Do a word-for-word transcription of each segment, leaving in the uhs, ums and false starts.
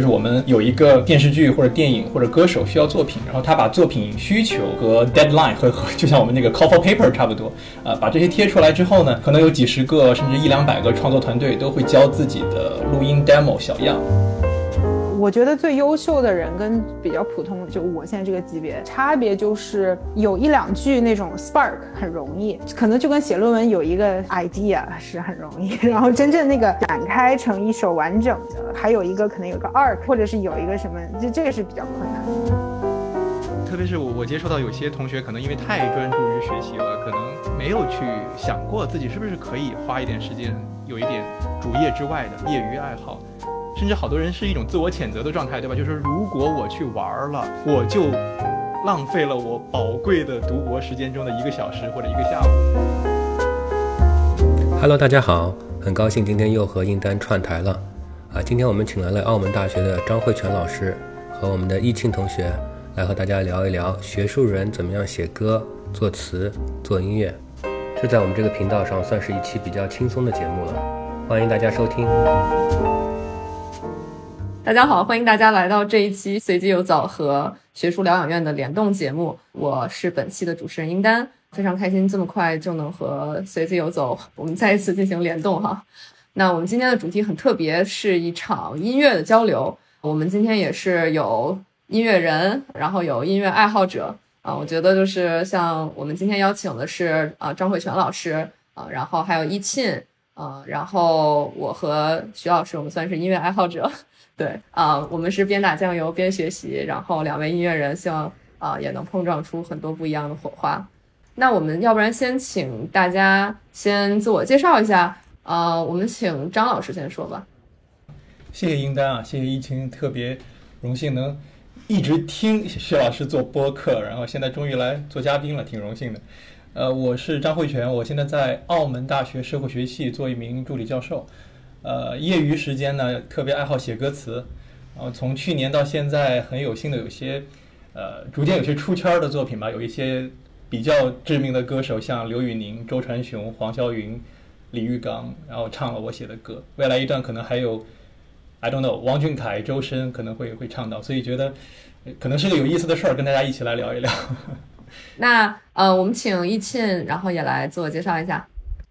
就是我们有一个电视剧或者电影或者歌手需要作品，然后他把作品需求和 deadline 和和就像我们那个 call for paper 差不多，呃，把这些贴出来之后呢，可能有几十个甚至一两百个创作团队都会交自己的录音 demo 小样。 我觉得最优秀的人跟比较普通，就我现在这个级别差别就是有一两句那种 spark 很容易，可能就跟写论文有一个 idea 是很容易，然后真正那个展开成一首完整的，还有一个可能有个 arc 或者是有一个什么，这这个是比较困难的。 特别是我我接触到有些同学可能因为太专注于学习了，可能没有去想过自己是不是可以花一点时间有一点主业之外的业余爱好，甚至好多人是一种自我谴责的状态，对吧？就是如果我去玩了，我就浪费了我宝贵的读博时间中的一个小时或者一个下午。 Hello， 大家好，很高兴今天又和印丹串台了啊！今天我们请来了澳门大学的张慧全老师和我们的易庆同学，来和大家聊一聊学术人怎么样写歌、作词、做音乐。这在我们这个频道上算是一期比较轻松的节目了，欢迎大家收听。 大家好，欢迎大家来到这一期随机游早和学术疗养院的联动节目，我是本期的主持人英丹，非常开心这么快就能和随机游走我们再一次进行联动哈。那我们今天的主题很特别，是一场音乐的交流，我们今天也是有音乐人，然后有音乐爱好者啊，我觉得就是像我们今天邀请的是啊张慧全老师啊，然后还有易沁啊，然后我和徐老师，我们算是音乐爱好者。对啊、呃，我们是边打酱油边学习，然后两位音乐人希望啊、呃、也能碰撞出很多不一样的火花。那我们要不然先请大家先自我介绍一下，呃，我们请张老师先说吧。 谢谢英丹啊，谢谢易沁，特别荣幸能一直听薛老师做播客，然后现在终于来做嘉宾了，挺荣幸的。呃，我是张慧全，我现在在澳门大学社会学系做一名助理教授。呃，业余时间呢，特别爱好写歌词，然后从去年到现在，很有幸的有些，呃，逐渐有些出圈的作品吧，有一些比较知名的歌手，像刘宇宁、周传雄、黄霄云、李玉刚，然后唱了我写的歌。未来一段可能还有 I don't know 王俊凯、周深可能会会唱到，所以觉得可能是个有意思的事儿，跟大家一起来聊一聊。 那呃，我们请易沁，然后也来自我介绍一下。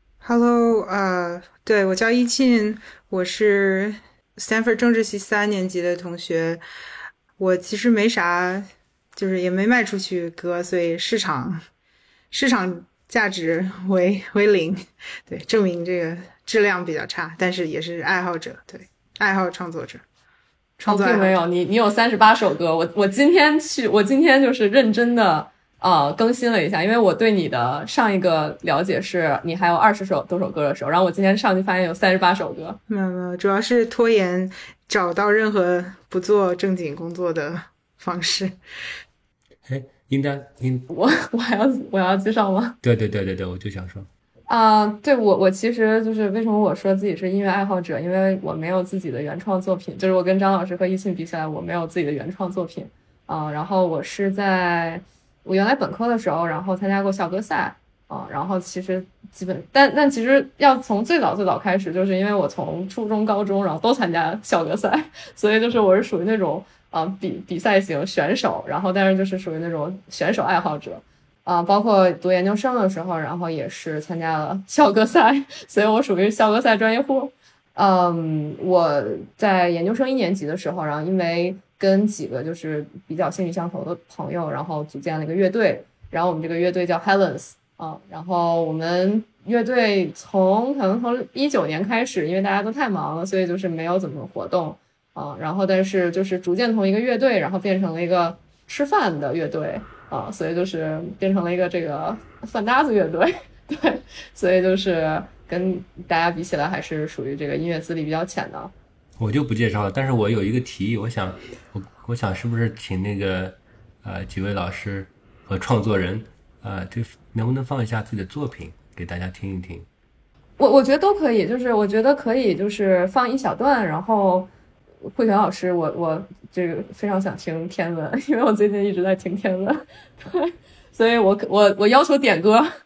Hello， 呃，对，我叫易沁，我是 Stanford 政治系三年级的同学。我其实没啥，就是也没卖出去歌，所以市场市场价值为为零，对，证明这个质量比较差，但是也是爱好者，对，爱好创作者。创作爱好者并没有，你你有三十八首歌，我我今天去，我今天就是认真的。呃，更新了一下，因为我对你的上一个了解是你还有二十首多首歌的时候，然后我今天上去发现有三十八首歌。 没有没有，主要是拖延找到任何不做正经工作的方式。 哎，应该应我我还要我要介绍吗？ 对对对对对，我就想说啊、呃，对我我其实就是为什么我说自己是音乐爱好者，因为我没有自己的原创作品，就是我跟张老师和易沁比起来，我没有自己的原创作品啊、呃，然后我是在。我原来本科的时候，然后参加过校歌赛啊、呃，然后其实基本，但但其实要从最早最早开始，就是因为我从初中、高中，然后都参加校歌赛，所以就是我是属于那种啊、呃、比比赛型选手，然后但是就是属于那种选手爱好者啊、呃，包括读研究生的时候，然后也是参加了校歌赛，所以我属于校歌赛专业户。嗯，我在研究生一年级的时候，然后因为跟几个就是比较兴趣相投的朋友，然后组建了一个乐队，然后我们这个乐队叫 Helens 啊，然后我们乐队从可能从一九年开始，因为大家都太忙了，所以就是没有怎么活动啊，然后但是就是逐渐从一个乐队，然后变成了一个吃饭的乐队啊，所以就是变成了一个这个饭搭子乐队，对，所以就是跟大家比起来，还是属于这个音乐资历比较浅的。 我就不介绍了，但是我有一个提议，我想，我我想是不是请那个呃几位老师和创作人，呃，就能不能放一下自己的作品给大家听一听？ 我我觉得都可以，就是我觉得可以，就是放一小段，然后慧全老师，我我这个非常想听天文，因为我最近一直在听天文，对，所以我我我要求点歌。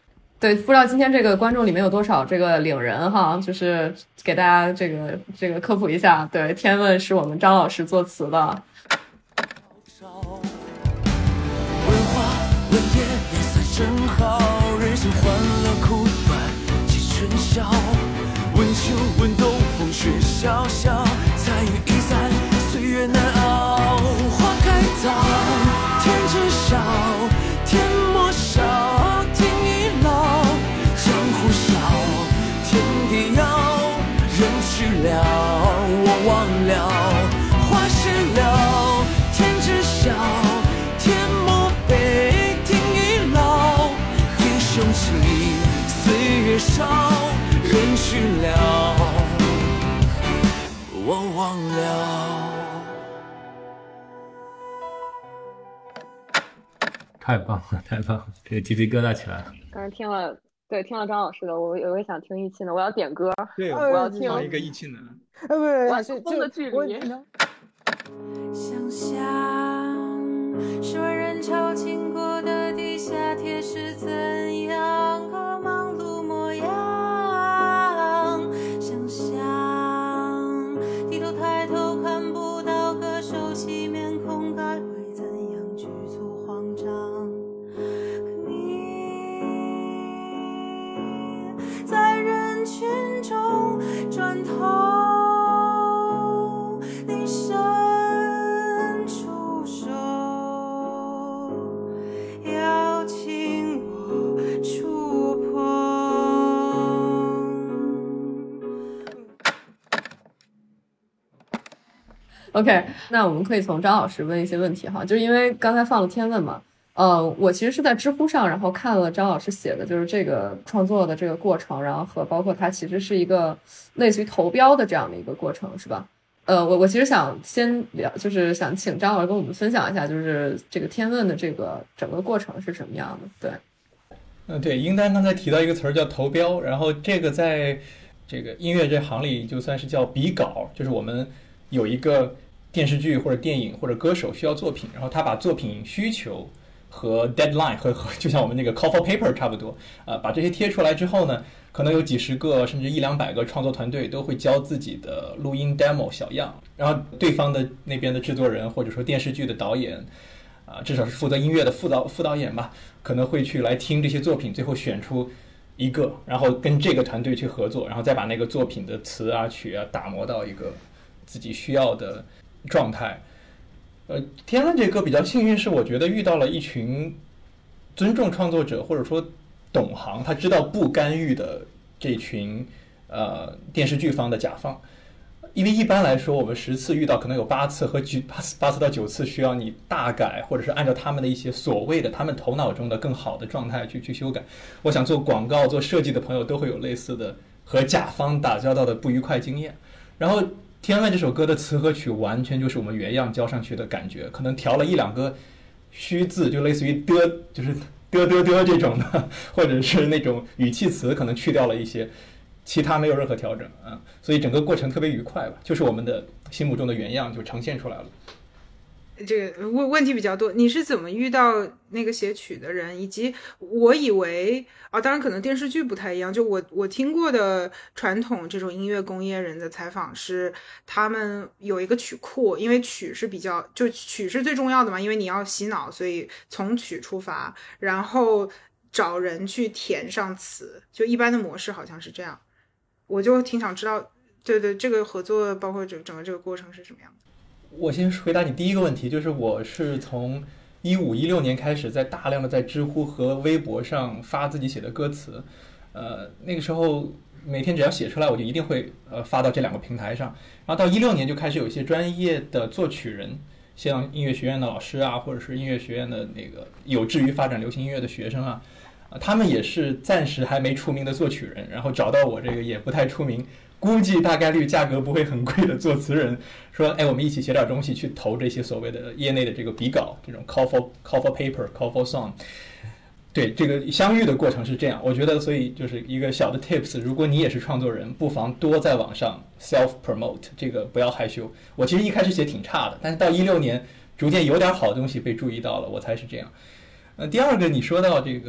对，不知道今天这个观众里面有多少这个领人哈，就是给大家这个这个科普一下。对，天问是我们张老师作词的。 文化文业颜色真好，人生欢乐苦短几春宵，问秋问冬风雪潇潇，彩云易散岁月难熬，花开早天知晓，天莫少，天已老，江湖小，天地遥，人去了我忘了，花谢了天知晓，天莫悲，天已老，英雄起岁月少，人去了我忘了。 太棒了，太棒了，这个鸡皮疙瘩起来了。 刚才听了，对，听了张老师的，我我也想听易沁的，我要点歌。 对， 我要听放一个易沁的。 呃，不我要是， 风的距离。 想象是为人潮经过的地下铁是怎样个忙碌模样，想象低头抬头看不到个熟悉面孔，该会怎样局促慌张，可你在人群中转头，你伸出手邀请我触碰。 OK， 那我们可以从张老师问一些问题哈，就是因为刚才放了天问嘛，呃，我其实是在知乎上，然后看了张老师写的，就是这个创作的这个过程，然后和包括它其实是一个类似于投标的这样的一个过程，是吧？呃，我我其实想先聊，就是想请张老师跟我们分享一下，就是这个天问的这个整个过程是什么样的？对， 嗯，对，英丹刚才提到一个词儿叫投标，然后这个在这个音乐这行里就算是叫比稿，就是我们有一个电视剧或者电影或者歌手需要作品，然后他把作品需求和 deadline 和和就像我们那个 call for paper 差不多啊、呃，把这些贴出来之后呢，可能有几十个甚至一两百个创作团队都会交自己的录音 demo 小样，然后对方的那边的制作人或者说电视剧的导演啊、呃，至少是负责音乐的副导副导演吧，可能会去来听这些作品，最后选出一个，然后跟这个团队去合作，然后再把那个作品的词啊曲啊打磨到一个自己需要的状态。呃，天问这歌比较幸运，是我觉得遇到了一群尊重创作者或者说懂行，他知道不干预的这群呃电视剧方的甲方。因为一般来说，我们十次遇到可能有八次和九八八次到九次需要你大改，或者是按照他们的一些所谓的他们头脑中的更好的状态去去修改。我想做广告、做设计的朋友都会有类似的和甲方打交道的不愉快经验。然后天问这首歌的词和曲完全就是我们原样交上去的感觉，可能调了一两个虚字，就类似于的，就是的的的这种的，或者是那种语气词可能去掉了一些，其他没有任何调整啊，所以整个过程特别愉快吧，就是我们的心目中的原样就呈现出来了。 这个问问题比较多，你是怎么遇到那个写曲的人？以及我以为啊，当然可能电视剧不太一样，就我我听过的传统这种音乐工业人的采访是，他们有一个曲库，因为曲是比较就曲是最重要的嘛，因为你要洗脑，所以从曲出发，然后找人去填上词，就一般的模式好像是这样。我就挺想知道，对对，这个合作包括整整个这个过程是什么样的。 我先回答你第一个问题，就是我是从一五一六年开始，在大量的在知乎和微博上发自己写的歌词，呃，那个时候每天只要写出来，我就一定会呃发到这两个平台上。然后到一六年就开始有一些专业的作曲人，像音乐学院的老师啊，或者是音乐学院的那个有志于发展流行音乐的学生啊，啊，他们也是暂时还没出名的作曲人，然后找到我这个也不太出名，估计大概率价格不会很贵的作词人，说，哎，我们一起写点东西去投这些所谓的业内的这个比稿，这种 call for call for paper call for song。对，这个相遇的过程是这样，我觉得，所以就是一个小的 tips， 如果你也是创作人，不妨多在网上 self promote， 这个不要害羞。我其实一开始写挺差的，但是到一六年逐渐有点好的东西被注意到了，我才是这样。呃，第二个你说到这个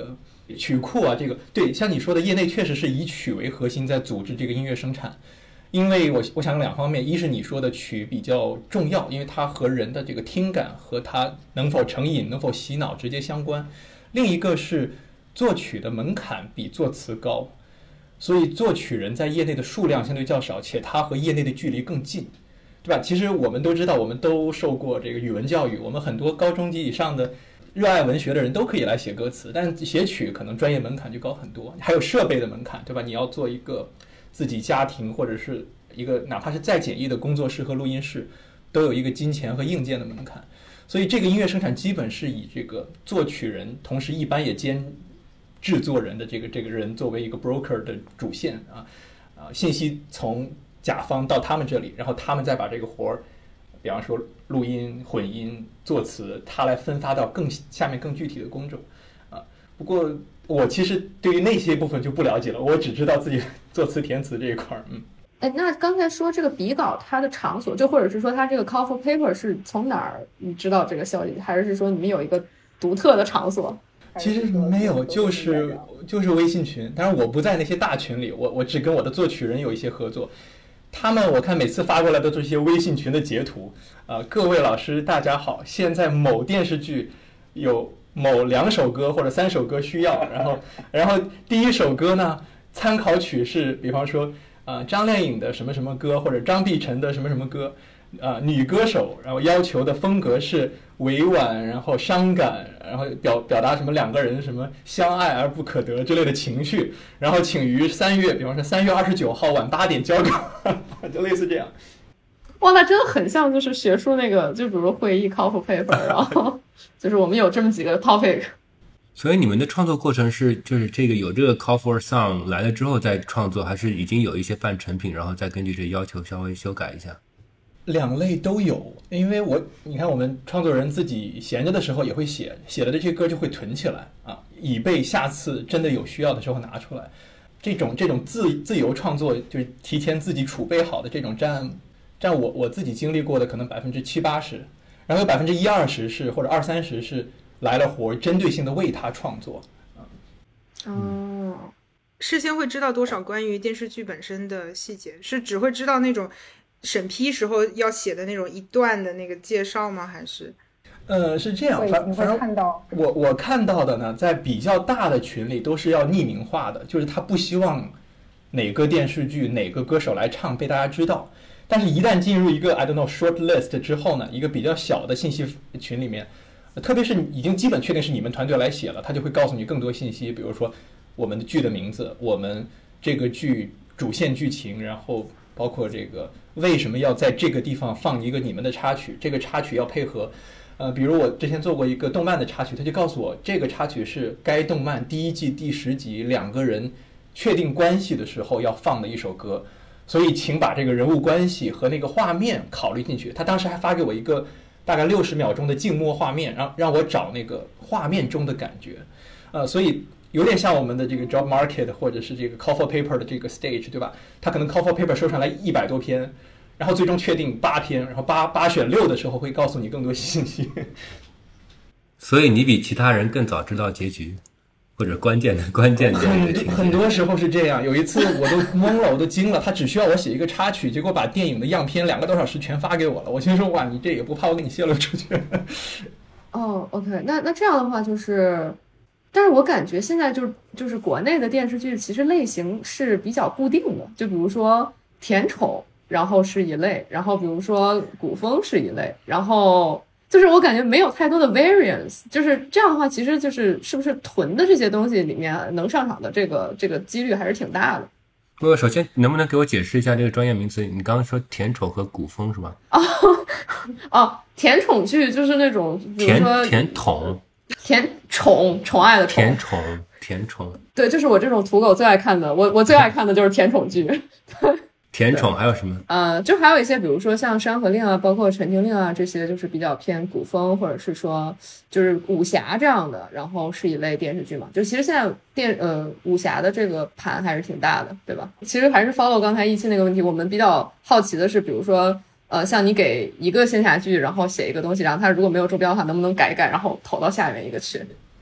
曲库啊，这个对，像你说的，业内确实是以曲为核心在组织这个音乐生产。因为我我想两方面，一是你说的曲比较重要，因为它和人的这个听感和它能否成瘾、能否洗脑直接相关。另一个是作曲的门槛比作词高，所以作曲人在业内的数量相对较少，且他和业内的距离更近，对吧？其实我们都知道，我们都受过这个语文教育，我们很多高中级以上的热爱文学的人都可以来写歌词，但写曲可能专业门槛就高很多，还有设备的门槛，对吧？你要做一个自己家庭或者是一个哪怕是再简易的工作室和录音室，都有一个金钱和硬件的门槛。所以这个音乐生产基本是以这个作曲人，同时一般也兼制作人的这个这个人作为一个 broker 的主线啊啊，信息从甲方到他们这里，然后他们再把这个活儿，比方说录音、混音、作词，他来分发到更下面更具体的工种啊。不过我其实对于那些部分就不了解了，我只知道自己作词填词这一块儿，嗯。 哎，那刚才说这个笔稿它的场所，就或者是说它这个 call for paper 是从哪儿你知道这个消息，还是说你们有一个独特的场所？ 其实没有，就是就是微信群，当然我不在那些大群里，我我只跟我的作曲人有一些合作。他们我看每次发过来的都是一些微信群的截图啊、呃，各位老师大家好，现在某电视剧有某两首歌或者三首歌需要，然后然后第一首歌呢，参考曲是比方说啊、呃、张靓颖的什么什么歌，或者张碧晨的什么什么歌。啊、呃，女歌手，然后要求的风格是委婉，然后伤感，然后表表达什么两个人什么相爱而不可得之类的情绪，然后请于三月，比方说三月二十九号晚八点交稿，就类似这样。 哇，那真的很像就是学术那个，就比如会议 call for paper， 然后就是我们有这么几个 topic。 所以你们的创作过程是就是这个有这个 call for song 来了之后再创作，还是已经有一些半成品，然后再根据这个要求稍微修改一下？ 两类都有，因为我你看我们创作人自己闲着的时候也会写，写了这些歌就会囤起来啊，以备下次真的有需要的时候拿出来。这种这种自自由创作，就是提前自己储备好的这种占占我我自己经历过的可能百分之七八十，然后有百分之一二十是或者二三十是来了活针对性的为他创作啊。 哦， 事先会知道多少关于电视剧本身的细节？是只会知道那种审批时候要写的那种一段的那个介绍吗？还是？ 呃，是这样，反反正我我看到的呢，在比较大的群里都是要匿名化的，就是他不希望哪个电视剧哪个歌手来唱被大家知道。但是，一旦进入一个 I don't know short list 之后呢，一个比较小的信息群里面，特别是已经基本确定是你们团队来写了，他就会告诉你更多信息，比如说我们的剧的名字，我们这个剧主线剧情，然后包括这个为什么要在这个地方放一个你们的插曲，这个插曲要配合，呃，比如我之前做过一个动漫的插曲，他就告诉我这个插曲是该动漫第一季第十集两个人确定关系的时候要放的一首歌，所以请把这个人物关系和那个画面考虑进去。他当时还发给我一个大概六十秒钟的静默画面，让让我找那个画面中的感觉，呃，所以有点像我们的这个 job market 或者是这个 call for paper 的这个 stage， 对吧？他可能 call for paper 收上来一百多篇，然后最终确定八篇，然后八八选六的时候会告诉你更多信息。 所以你比其他人更早知道结局，或者关键的关键点的情节。 很多时候是这样。有一次我都懵了，我都惊了，他只需要我写一个插曲，结果把电影的样片两个多小时全发给我了。我心说哇，你这也不怕我给你泄露出去？ 哦 ，OK， 那那这样的话就是。但是我感觉现在就是就是国内的电视剧其实类型是比较固定的，就比如说甜宠，然后是一类，然后比如说古风是一类，然后就是我感觉没有太多的 variance， 就是这样的话，其实就是是不是囤的这些东西里面能上场的这个这个几率还是挺大的。 不过首先能不能给我解释一下这个专业名词？你刚刚说甜宠和古风是吧？ 哦哦，甜宠剧就是那种比如说甜甜宠。 甜宠宠爱的宠， 甜宠甜宠， 对，就是我这种土狗最爱看的，我我最爱看的就是甜宠剧。 甜宠还有什么？ 呃，就还有一些，比如说像《山河令》啊，包括《陈情令》啊，这些就是比较偏古风，或者是说就是武侠这样的，然后是一类电视剧嘛。就其实现在电呃武侠的这个盘还是挺大的，对吧？其实还是 follow 刚才一期那个问题，我们比较好奇的是，比如说。呃，像你给一个仙侠剧，然后写一个东西，然后它如果没有周标的话，能不能改一改，然后投到下面一个去？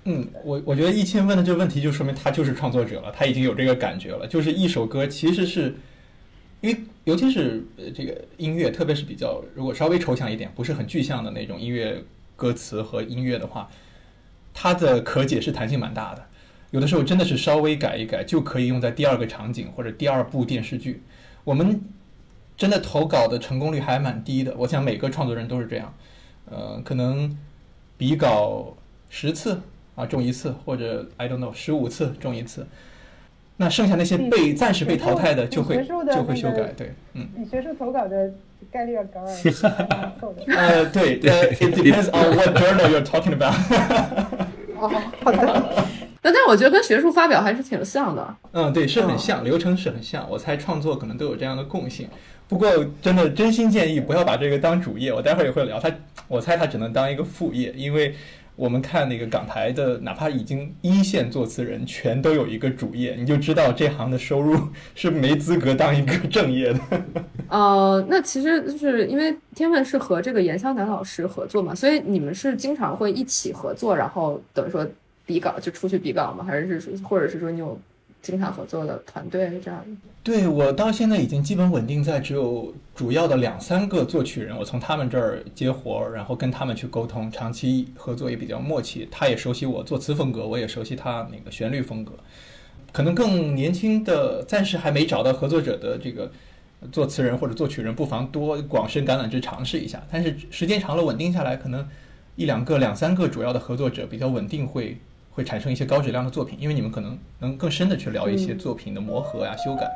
嗯，我我觉得易清问的这个问题就说明他就是创作者了，他已经有这个感觉了。就是一首歌其实是，因为尤其是呃这个音乐，特别是比较如果稍微抽象一点，不是很具象的那种音乐歌词和音乐的话，它的可解释弹性蛮大的。有的时候真的是稍微改一改就可以用在第二个场景或者第二部电视剧。我们真的投稿的成功率还蛮低的，我想每个创作人都是这样，呃，可能比稿十次啊中一次，或者 I don't know 十五次中一次，那剩下那些被暂时被淘汰的就会就会修改，对，嗯。 比学术投稿的概率要高啊。 呃，对，呃 ，it depends on what journal you're talking about 哦，好的。 但但我觉得跟学术发表还是挺像的。 嗯，对，是很像，流程是很像。我猜创作可能都有这样的共性。不过，真的真心建议不要把这个当主业。我待会儿也会聊，它我猜它只能当一个副业，因为我们看那个港台的，哪怕已经一线作词人，全都有一个主业，你就知道这行的收入是没资格当一个正业的。 呃，那其实就是因为天问是和这个严湘南老师合作嘛，所以你们是经常会一起合作，然后等于说比稿就出去比稿吗？还是说，或者是说你有经常合作的团队这样？ 对，我到现在已经基本稳定在只有主要的两三个作曲人，我从他们这儿接活，然后跟他们去沟通，长期合作也比较默契。他也熟悉我作词风格，我也熟悉他那个旋律风格。可能更年轻的，暂时还没找到合作者的这个作词人或者作曲人，不妨多广深橄榄枝尝试一下。但是时间长了稳定下来，可能一两个、两三个主要的合作者比较稳定会。会产生一些高质量的作品，因为你们可能能更深的去聊一些作品的磨合呀、修改。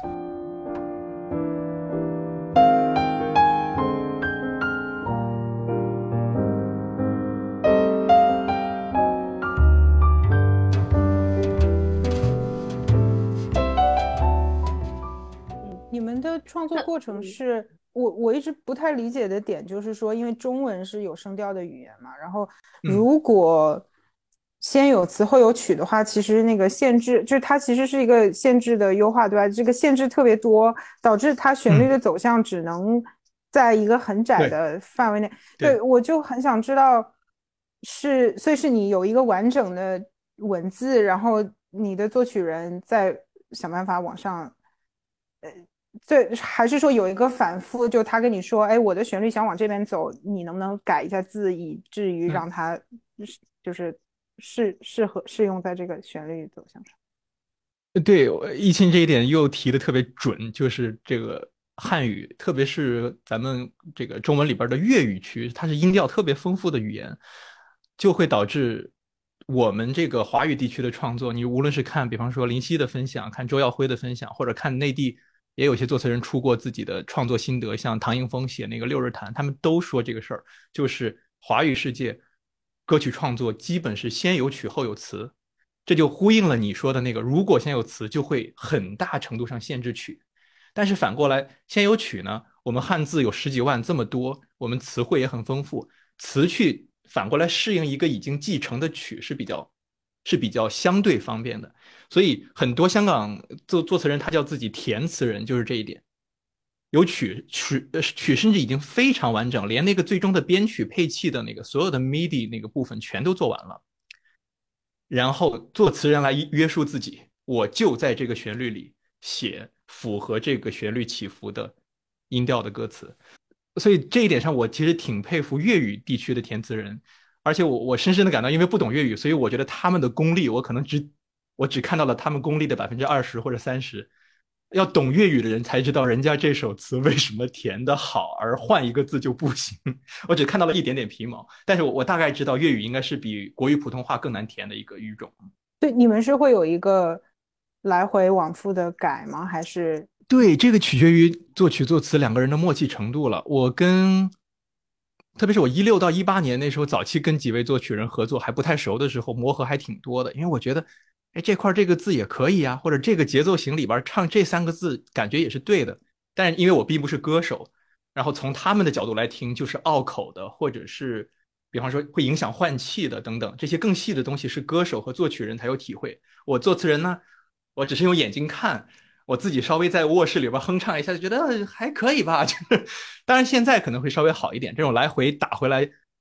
你们的创作过程是我我一直不太理解的点，就是说，因为中文是有声调的语言嘛，然后如果先有词后有曲的话，其实那个限制就是它其实是一个限制的优化，对吧？这个限制特别多，导致它旋律的走向只能在一个很窄的范围内。对，对，我就很想知道是，所以是你有一个完整的文字，然后你的作曲人再想办法往上，呃，这还是说有一个反复，就他跟你说，哎，我的旋律想往这边走，你能不能改一下字，以至于让它就是适适合适用在这个旋律走向上？ 对，易清这一点又提的特别准，就是这个汉语，特别是咱们这个中文里边的粤语区，它是音调特别丰富的语言，就会导致我们这个华语地区的创作，你无论是看比方说林夕的分享，看周耀辉的分享，或者看内地也有些作词人出过自己的创作心得，像唐英峰写那个六日谈，他们都说这个事儿，就是华语世界歌曲创作基本是先有曲后有词，这就呼应了你说的那个，如果先有词就会很大程度上限制曲，但是反过来先有曲呢，我们汉字有十几万这么多，我们词汇也很丰富，词去反过来适应一个已经继承的曲是比较是比较相对方便的，所以很多香港作作词人他叫自己填词人，就是这一点，有曲曲曲甚至已经非常完整，连那个最终的编曲配器的那个所有的 M I D I 那个部分全都做完了，然后作词人来约束自己，我就在这个旋律里写符合这个旋律起伏的音调的歌词。所以这一点上我其实挺佩服粤语地区的填词人，而且我我深深的感到，因为不懂粤语，所以我觉得他们的功力我可能只我只看到了他们功力的百分之二十或者三十，要懂粤语的人才知道人家这首词为什么填得好，而换一个字就不行。我只看到了一点点皮毛，但是我我大概知道粤语应该是比国语普通话更难填的一个语种。 对，你们是会有一个来回往复的改吗？还是？ 对，这个取决于作曲作词两个人的默契程度了。我跟特别是我一六到一八年那时候早期跟几位作曲人合作还不太熟的时候，磨合还挺多的，因为我觉得哎，这块这个字也可以啊，或者这个节奏型里边唱这三个字感觉也是对的，但是因为我并不是歌手，然后从他们的角度来听就是拗口的，或者是比方说会影响换气的等等，这些更细的东西是歌手和作曲人才有体会。我作词人呢，我只是用眼睛看，我自己稍微在卧室里边哼唱一下就觉得还可以吧，就是当然现在可能会稍微好一点，这种来回打回来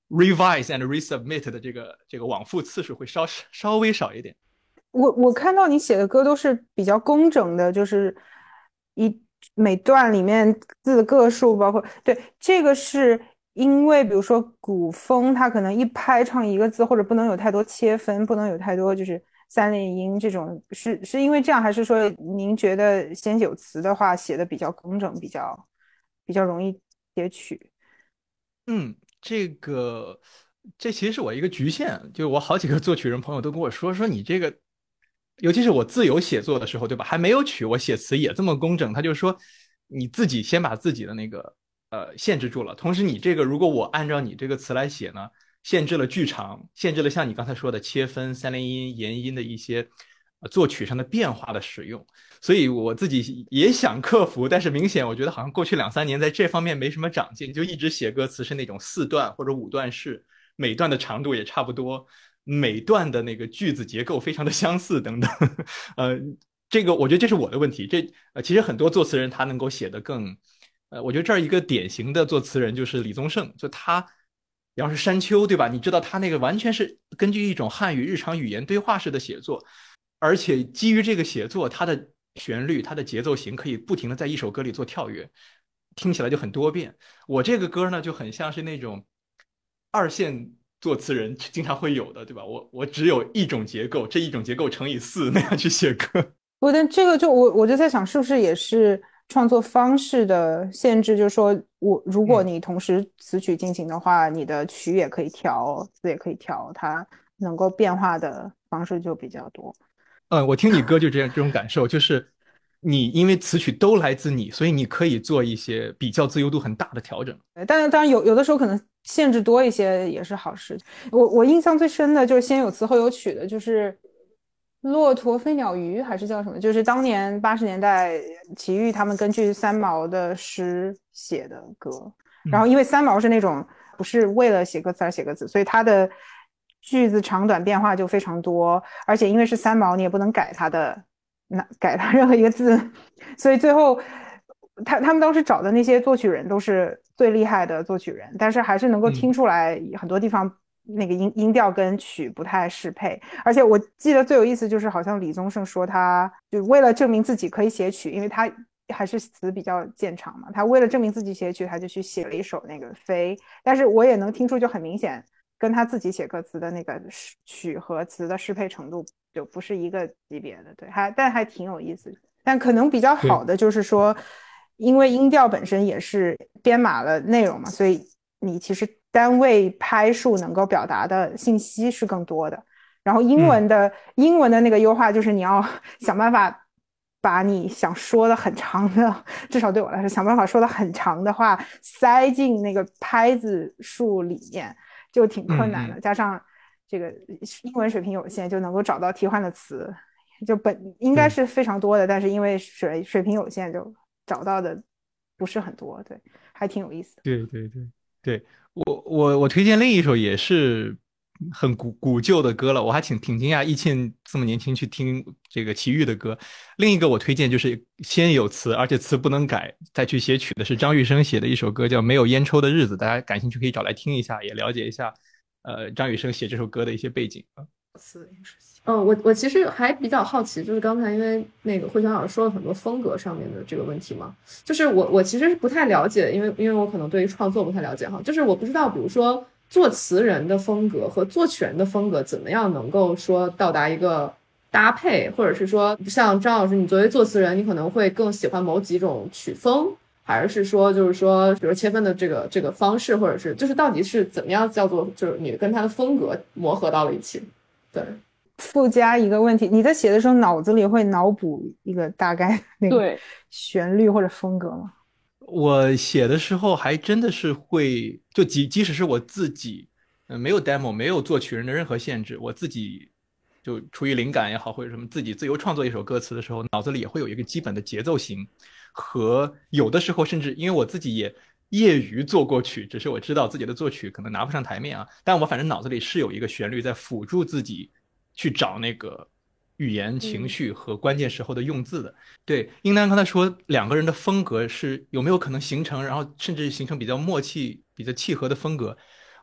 revise and resubmit 的这个这个往复次数会稍稍微少一点。 我我看到你写的歌都是比较工整的，就是一每段里面字的个数，包括对这个是因为比如说古风，它可能一拍唱一个字，或者不能有太多切分，不能有太多就是三连音这种，是是因为这样，还是说您觉得先有词的话写的比较工整，比较比较容易写曲？ 嗯，这个这其实是我一个局限，就是我好几个作曲人朋友都跟我说，说你这个。尤其是我自由写作的时候，对吧？还没有曲，我写词也这么工整。他就说，你自己先把自己的那个呃限制住了。同时，你这个如果我按照你这个词来写呢，限制了剧场，限制了像你刚才说的切分、三连音、延音的一些、呃、作曲上的变化的使用。所以我自己也想克服，但是明显我觉得好像过去两三年在这方面没什么长进，就一直写歌词是那种四段或者五段式，每段的长度也差不多。每段的那个句子结构非常的相似等等，呃，这个我觉得这是我的问题。这呃，其实很多作词人他能够写得更，呃，我觉得这儿一个典型的作词人就是李宗盛，就他，要是山丘对吧？你知道他那个完全是根据一种汉语日常语言对话式的写作，而且基于这个写作，它的旋律、它的节奏型可以不停的在一首歌里做跳跃，听起来就很多变。我这个歌呢就很像是那种二线作词人经常会有的，对吧？我我只有一种结构，这一种结构乘以四那样去写歌。 不，但这个就我我就在想，是不是也是创作方式的限制？就是说我如果你同时词曲进行的话，嗯、你的曲也可以调，词也可以调，它能够变化的方式就比较多。 嗯，我听你歌就这样这种感受，就是你因为词曲都来自你，所以你可以做一些比较自由度很大的调整。 但是当然有有的时候可能限制多一些也是好事。我我印象最深的就是先有词后有曲的，就是骆驼飞鸟鱼还是叫什么？就是当年八十年代齐豫他们根据三毛的诗写的歌。然后因为三毛是那种不是为了写歌词而写歌词，所以他的句子长短变化就非常多，而且因为是三毛，你也不能改他的那改他任何一个字，所以最后他他们当时找的那些作曲人都是最厉害的作曲人，但是还是能够听出来很多地方那个音音调跟曲不太适配。而且我记得最有意思就是好像李宗盛说他就为了证明自己可以写曲，因为他还是词比较见长嘛，他为了证明自己写曲他就去写了一首那个飞，但是我也能听出就很明显跟他自己写歌词的那个曲和词的适配程度就不是一个级别的，对，还但还挺有意思的。但可能比较好的就是说，因为音调本身也是编码了内容嘛，所以你其实单位拍数能够表达的信息是更多的。然后英文的、嗯、英文的那个优化就是你要想办法把你想说的很长的，至少对我来说想办法说的很长的话塞进那个拍子数里面，就挺困难的。嗯嗯，加上这个英文水平有限，就能够找到替换的词就本应该是非常多的，但是因为水水平有限就找到的不是很多，对，还挺有意思的。 对对对对，我我我推荐另一首也是很古古旧的歌了，我还挺挺惊讶易庆这么年轻去听这个齐豫的歌。另一个我推荐就是先有词，而且词不能改再去写曲的，是张雨生写的一首歌叫《没有烟抽的日子》，大家感兴趣可以找来听一下，也了解一下呃张雨生写这首歌的一些背景啊。 嗯，我我其实还比较好奇，就是刚才因为那个慧泉老师说了很多风格上面的这个问题嘛，就是我我其实是不太了解，因为因为我可能对于创作不太了解哈，就是我不知道，比如说作词人的风格和作曲人的风格怎么样能够说到达一个搭配，或者是说像张老师，你作为作词人，你可能会更喜欢某几种曲风，还是说就是说比如切分的这个这个方式，或者是就是到底是怎么样叫做就是你跟他的风格磨合到了一起？对。 附加一个问题，你在写的时候脑子里会脑补一个大概那个旋律或者风格吗？ 我写的时候还真的是会，就即即使是我自己，呃，没有 demo， 没有作曲人的任何限制，我自己就出于灵感也好，或者什么自己自由创作一首歌词的时候，脑子里也会有一个基本的节奏型，和有的时候甚至因为我自己也业余作过曲，只是我知道自己的作曲可能拿不上台面啊，但我反正脑子里是有一个旋律在辅助自己去找那个语言情绪和关键时候的用字的。嗯、对，英丹刚才说两个人的风格是有没有可能形成，然后甚至形成比较默契比较契合的风格，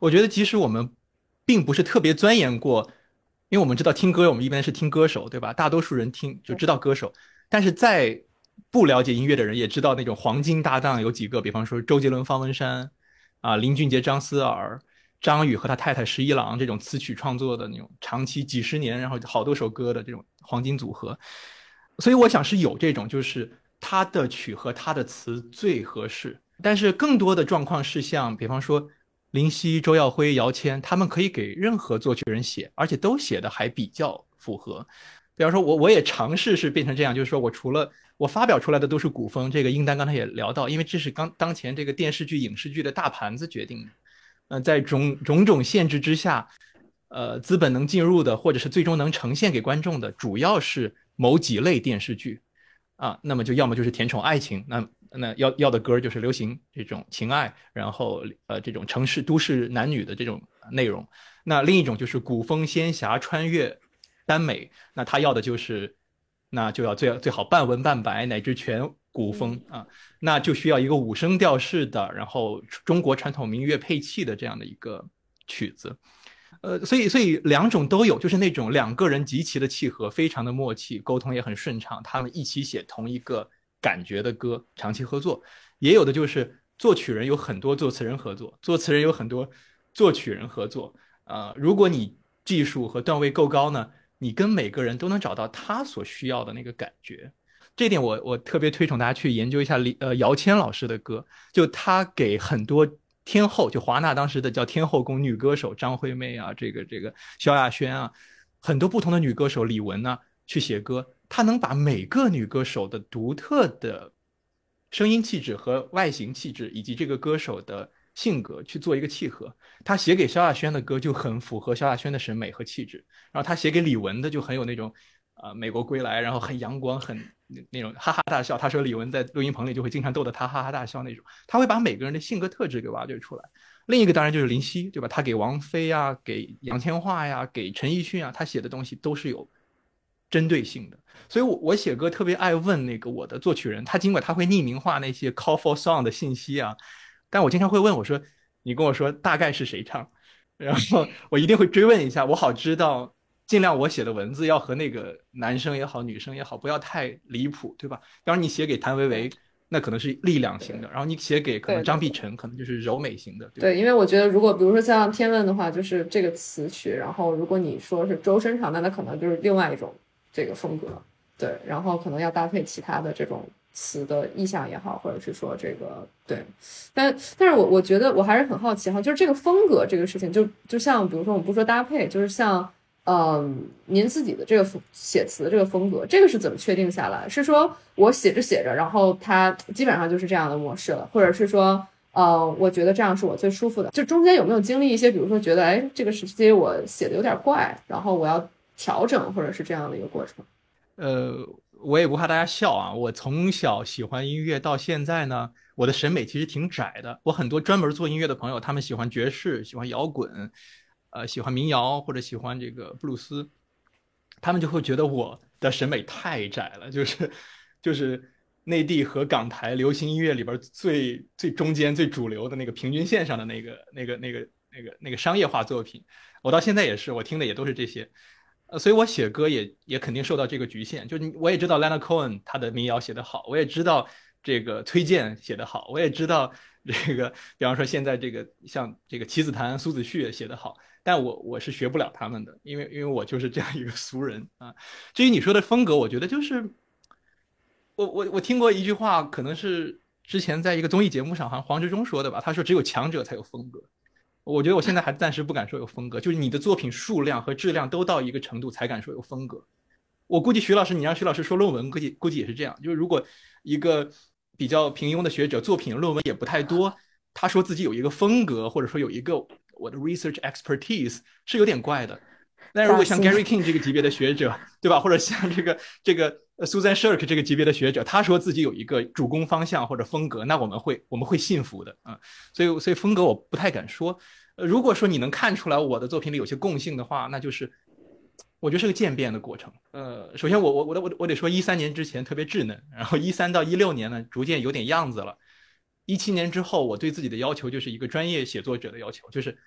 我觉得即使我们并不是特别钻研过，因为我们知道听歌我们一般是听歌手，对吧？大多数人听就知道歌手，但是在不了解音乐的人也知道那种黄金搭档有几个，比方说周杰伦、方文山啊，林俊杰、张思尔，张宇和他太太十一郎这种词曲创作的那种长期几十年，然后好多首歌的这种黄金组合。所以我想是有这种，就是他的曲和他的词最合适。但是更多的状况是像比方说林夕、周耀辉、姚谦，他们可以给任何作曲人写，而且都写的还比较符合。比方说我我也尝试是变成这样，就是说我除了我发表出来的都是古风，这个英丹刚才也聊到，因为这是刚当前这个电视剧影视剧的大盘子决定的。呃，在种种种限制之下，呃，资本能进入的或者是最终能呈现给观众的主要是某几类电视剧啊，那么就要么就是甜宠爱情，那那要要的歌就是流行这种情爱，然后呃这种城市都市男女的这种内容。那另一种就是古风仙侠穿越耽美，那他要的就是那就要最最好半文半白乃至全古风啊，那就需要一个五声调式的，然后中国传统民乐配器的这样的一个曲子。呃，所以所以两种都有，就是那种两个人极其的契合，非常的默契，沟通也很顺畅，他们一起写同一个感觉的歌，长期合作。也有的就是作曲人有很多作词人合作，作词人有很多作曲人合作。呃，如果你技术和段位够高呢，你跟每个人都能找到他所需要的那个感觉。这点我我特别推崇大家去研究一下呃姚谦老师的歌，就他给很多天后，就华纳当时的叫天后宫女歌手张惠妹啊，这个这个萧亚轩啊，很多不同的女歌手李玟啊去写歌，她能把每个女歌手的独特的声音气质和外形气质以及这个歌手的性格去做一个契合。她写给萧亚轩的歌就很符合萧亚轩的审美和气质，然后她写给李玟的就很有那种呃美国归来，然后很阳光，很那种哈哈大笑。他说李玟在录音棚里就会经常逗得他哈哈大笑那种，他会把每个人的性格特质给挖掘出来。另一个当然就是林夕，对吧？他给王菲啊，给杨千嬅呀，给陈奕迅啊，他写的东西都是有针对性的。所以我我写歌特别爱问那个我的作曲人，他尽管他会匿名化那些 call for song 的信息啊，但我经常会问我说，你跟我说大概是谁唱，然后我一定会追问一下，我好知道尽量我写的文字要和那个男生也好女生也好不要太离谱，对吧？比方你写给谭维维那可能是力量型的，然后你写给可能张碧晨可能就是柔美型的。 对, 对, 对，因为我觉得如果比如说像天问的话就是这个词曲，然后如果你说是周深唱，那那可能就是另外一种这个风格。对，然后可能要搭配其他的这种词的意象也好，或者是说这个对，但但是我我觉得我还是很好奇哈，就是这个风格这个事情，就就像比如说我们不说搭配，就是像嗯您自己的这个写词的这个风格，这个是怎么确定下来？是说我写着写着，然后它基本上就是这样的模式了，或者是说呃我觉得这样是我最舒服的？就中间有没有经历一些，比如说觉得哎这个时期我写的有点怪，然后我要调整，或者是这样的一个过程？ 呃，我也不怕大家笑啊，我从小喜欢音乐到现在呢，我的审美其实挺窄的。我很多专门做音乐的朋友，他们喜欢爵士，喜欢摇滚，呃，喜欢民谣或者喜欢这个布鲁斯，他们就会觉得我的审美太窄了，就是就是内地和港台流行音乐里边最最中间最主流的那个平均线上的那个那个那个那个那个商业化作品。我到现在也是，我听的也都是这些。呃，所以我写歌也也肯定受到这个局限，就我也知道 Leonard Cohen 他的民谣写得好，我也知道这个崔健写得好，我也知道这个比方说现在这个像这个齐子檀、苏子旭写得好，但我我是学不了他们的，因为因为我就是这样一个俗人啊。至于你说的风格，我觉得就是我我我听过一句话，可能是之前在一个综艺节目上好像黄执中说的吧，他说只有强者才有风格。我觉得我现在还暂时不敢说有风格，就是你的作品数量和质量都到一个程度才敢说有风格。我估计徐老师，你让徐老师说论文，估计估计也是这样，就是如果一个比较平庸的学者，作品论文也不太多，他说自己有一个风格，或者说有一个我的 research expertise 是有点怪的。但如果像 Gary King 这个级别的学者，对吧？或者像这个这个 Susan Shirk 这个级别的学者，他说自己有一个主攻方向或者风格，那我们会我们会信服的啊。所以所以风格我不太敢说。呃，如果说你能看出来我的作品里有些共性的话，那就是我觉得是个渐变的过程。呃，首先我我我我我得说，一三年之前特别稚嫩，然后一三到一六年呢，逐渐有点样子了。一七年之后，我对自己的要求就是一个专业写作者的要求，就是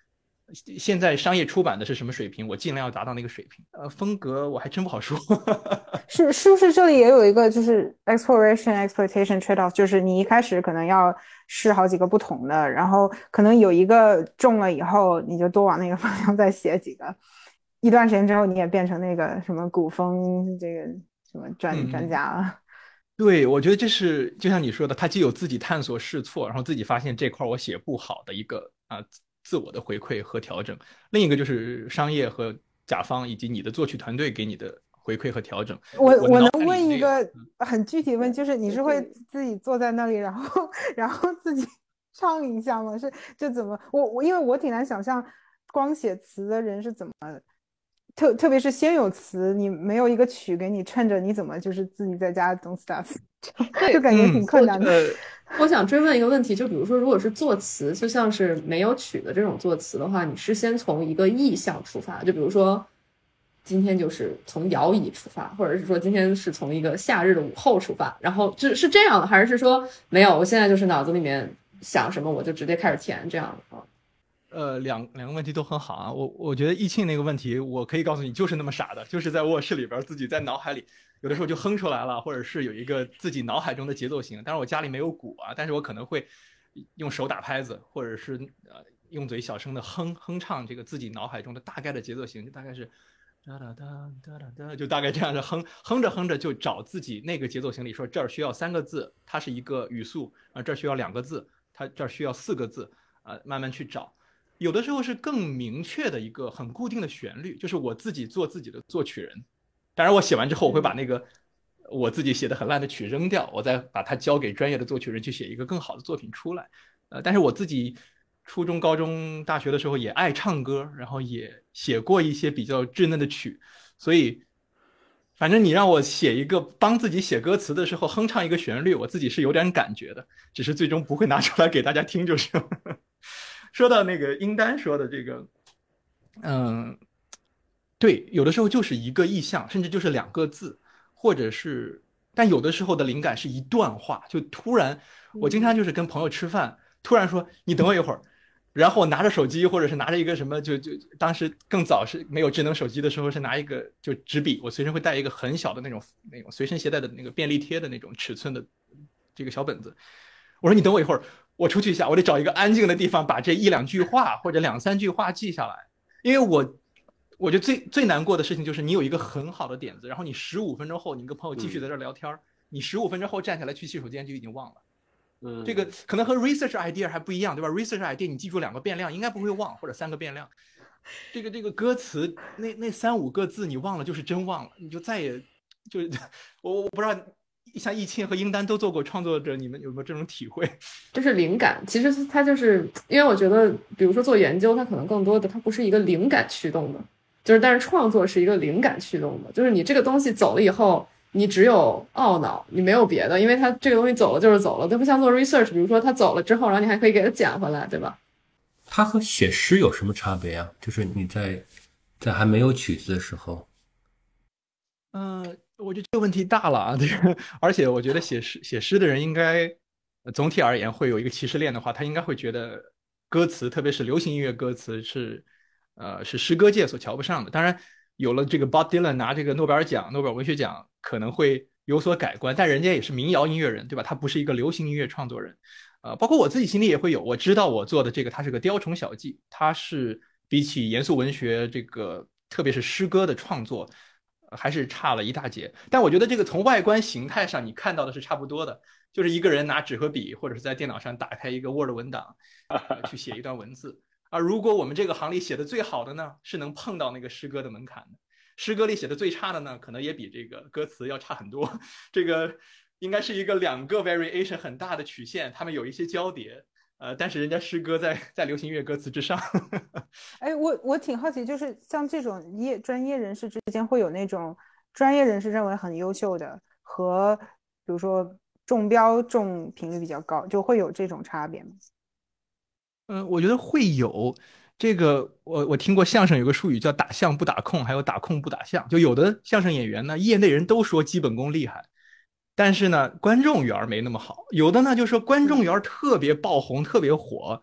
现在商业出版的是什么水平，我尽量要达到那个水平。呃，风格我还真不好说。 是是不是这里也有一个就是 exploration exploitation trade off， 就是你一开始可能要试好几个不同的，然后可能有一个中了以后，你就多往那个方向再写几个，一段时间之后你也变成那个什么古风这个什么专、嗯、专家了。 对，我觉得这是就像你说的，他既有自己探索试错，然后自己发现这块我写不好的一个啊、呃、自我的回馈和调整，另一个就是商业和甲方以及你的作曲团队给你的回馈和调整。 我我能问一个很具体的问题，就是你是会自己坐在那里，然后然后自己唱一下吗？是就怎么我我因为我挺难想象光写词的人是怎么。特特别是先有词，你没有一个曲给你衬着，你怎么就是自己在家 don't stop， 就感觉挺困难的。 嗯呃、我想追问一个问题，就比如说，如果是作词，就像是没有曲的这种作词的话，你是先从一个意象出发，就比如说今天就是从摇椅出发，或者是说今天是从一个夏日的午后出发，然后是是这样的，还是说没有？我现在就是脑子里面想什么我就直接开始填这样的。 呃，两两个问题都很好啊。我我觉得易庆那个问题，我可以告诉你，就是那么傻的，就是在卧室里边自己在脑海里，有的时候就哼出来了，或者是有一个自己脑海中的节奏型。当然我家里没有鼓啊，但是我可能会用手打拍子，或者是呃用嘴小声的哼哼唱这个自己脑海中的大概的节奏型，就大概是哒哒哒哒哒哒，就大概这样的哼哼着哼着就找自己那个节奏型里说这儿需要三个字，它是一个语速啊，这儿需要两个字，它这儿需要四个字啊、呃，慢慢去找。有的时候是更明确的一个很固定的旋律，就是我自己做自己的作曲人。当然我写完之后我会把那个我自己写的很烂的曲扔掉，我再把它交给专业的作曲人去写一个更好的作品出来。呃，但是我自己初中高中大学的时候也爱唱歌，然后也写过一些比较稚嫩的曲，所以反正你让我写一个帮自己写歌词的时候哼唱一个旋律，我自己是有点感觉的，只是最终不会拿出来给大家听就是了。说到那个英丹说的这个，嗯，对，有的时候就是一个意象，甚至就是两个字，或者是，但有的时候的灵感是一段话，就突然，我经常就是跟朋友吃饭，突然说你等我一会儿，然后拿着手机或者是拿着一个什么，就就当时更早是没有智能手机的时候，是拿一个就纸笔，我随身会带一个很小的那种那种随身携带的那个便利贴的那种尺寸的这个小本子，我说你等我一会儿。我出去一下，我得找一个安静的地方，把这一两句话或者两三句话记下来。因为我，我觉得最最难过的事情就是你有一个很好的点子，然后你十五分钟后，你跟朋友继续在这聊天，嗯、你十五分钟后站起来去洗手间就已经忘了。嗯，这个可能和 research idea 还不一样，对吧 ？research idea 你记住两个变量应该不会忘，或者三个变量。这个这个歌词那那三五个字你忘了就是真忘了，你就再也就我我不知道。像易庆和英丹都做过创作者，你们有没有这种体会？ 就是灵感，其实它就是因为我觉得，比如说做研究，它可能更多的它不是一个灵感驱动的，就是但是创作是一个灵感驱动的，就是你这个东西走了以后，你只有懊恼，你没有别的，因为它这个东西走了就是走了，它不像做 research， 比如说它走了之后，然后你还可以给它捡回来，对吧？ 它和写诗有什么差别啊？就是你在在还没有曲子的时候， 嗯、呃。我觉得这个问题大了啊，这个，而且我觉得写诗写诗的人应该，总体而言会有一个歧视链的话，他应该会觉得歌词，特别是流行音乐歌词是，呃，是诗歌界所瞧不上的。当然，有了这个 Bob Dylan 拿这个诺贝尔奖、诺贝尔文学奖，可能会有所改观，但人家也是民谣音乐人，对吧？他不是一个流行音乐创作人，呃，包括我自己心里也会有，我知道我做的这个，它是个雕虫小技，它是比起严肃文学这个，特别是诗歌的创作。还是差了一大截，但我觉得这个从外观形态上你看到的是差不多的，就是一个人拿纸和笔，或者是在电脑上打开一个 Word 文档，呃、去写一段文字。而如果我们这个行里写的最好的呢，是能碰到那个诗歌的门槛的；诗歌里写的最差的呢，可能也比这个歌词要差很多。这个应该是一个两个 variation 很大的曲线，它们有一些交叠。呃，但是人家诗歌在在流行乐歌词之上。 哎，我我挺好奇，就是像这种业专业人士之间会有那种专业人士认为很优秀的和比如说中标中频率比较高，就会有这种差别吗？ 嗯，我觉得会有。这个我我听过相声有个术语叫打相不打空，还有打空不打相。就有的相声演员呢，业内人都说基本功厉害。但是呢，观众缘没那么好。有的呢，就说观众缘特别爆红，特别火，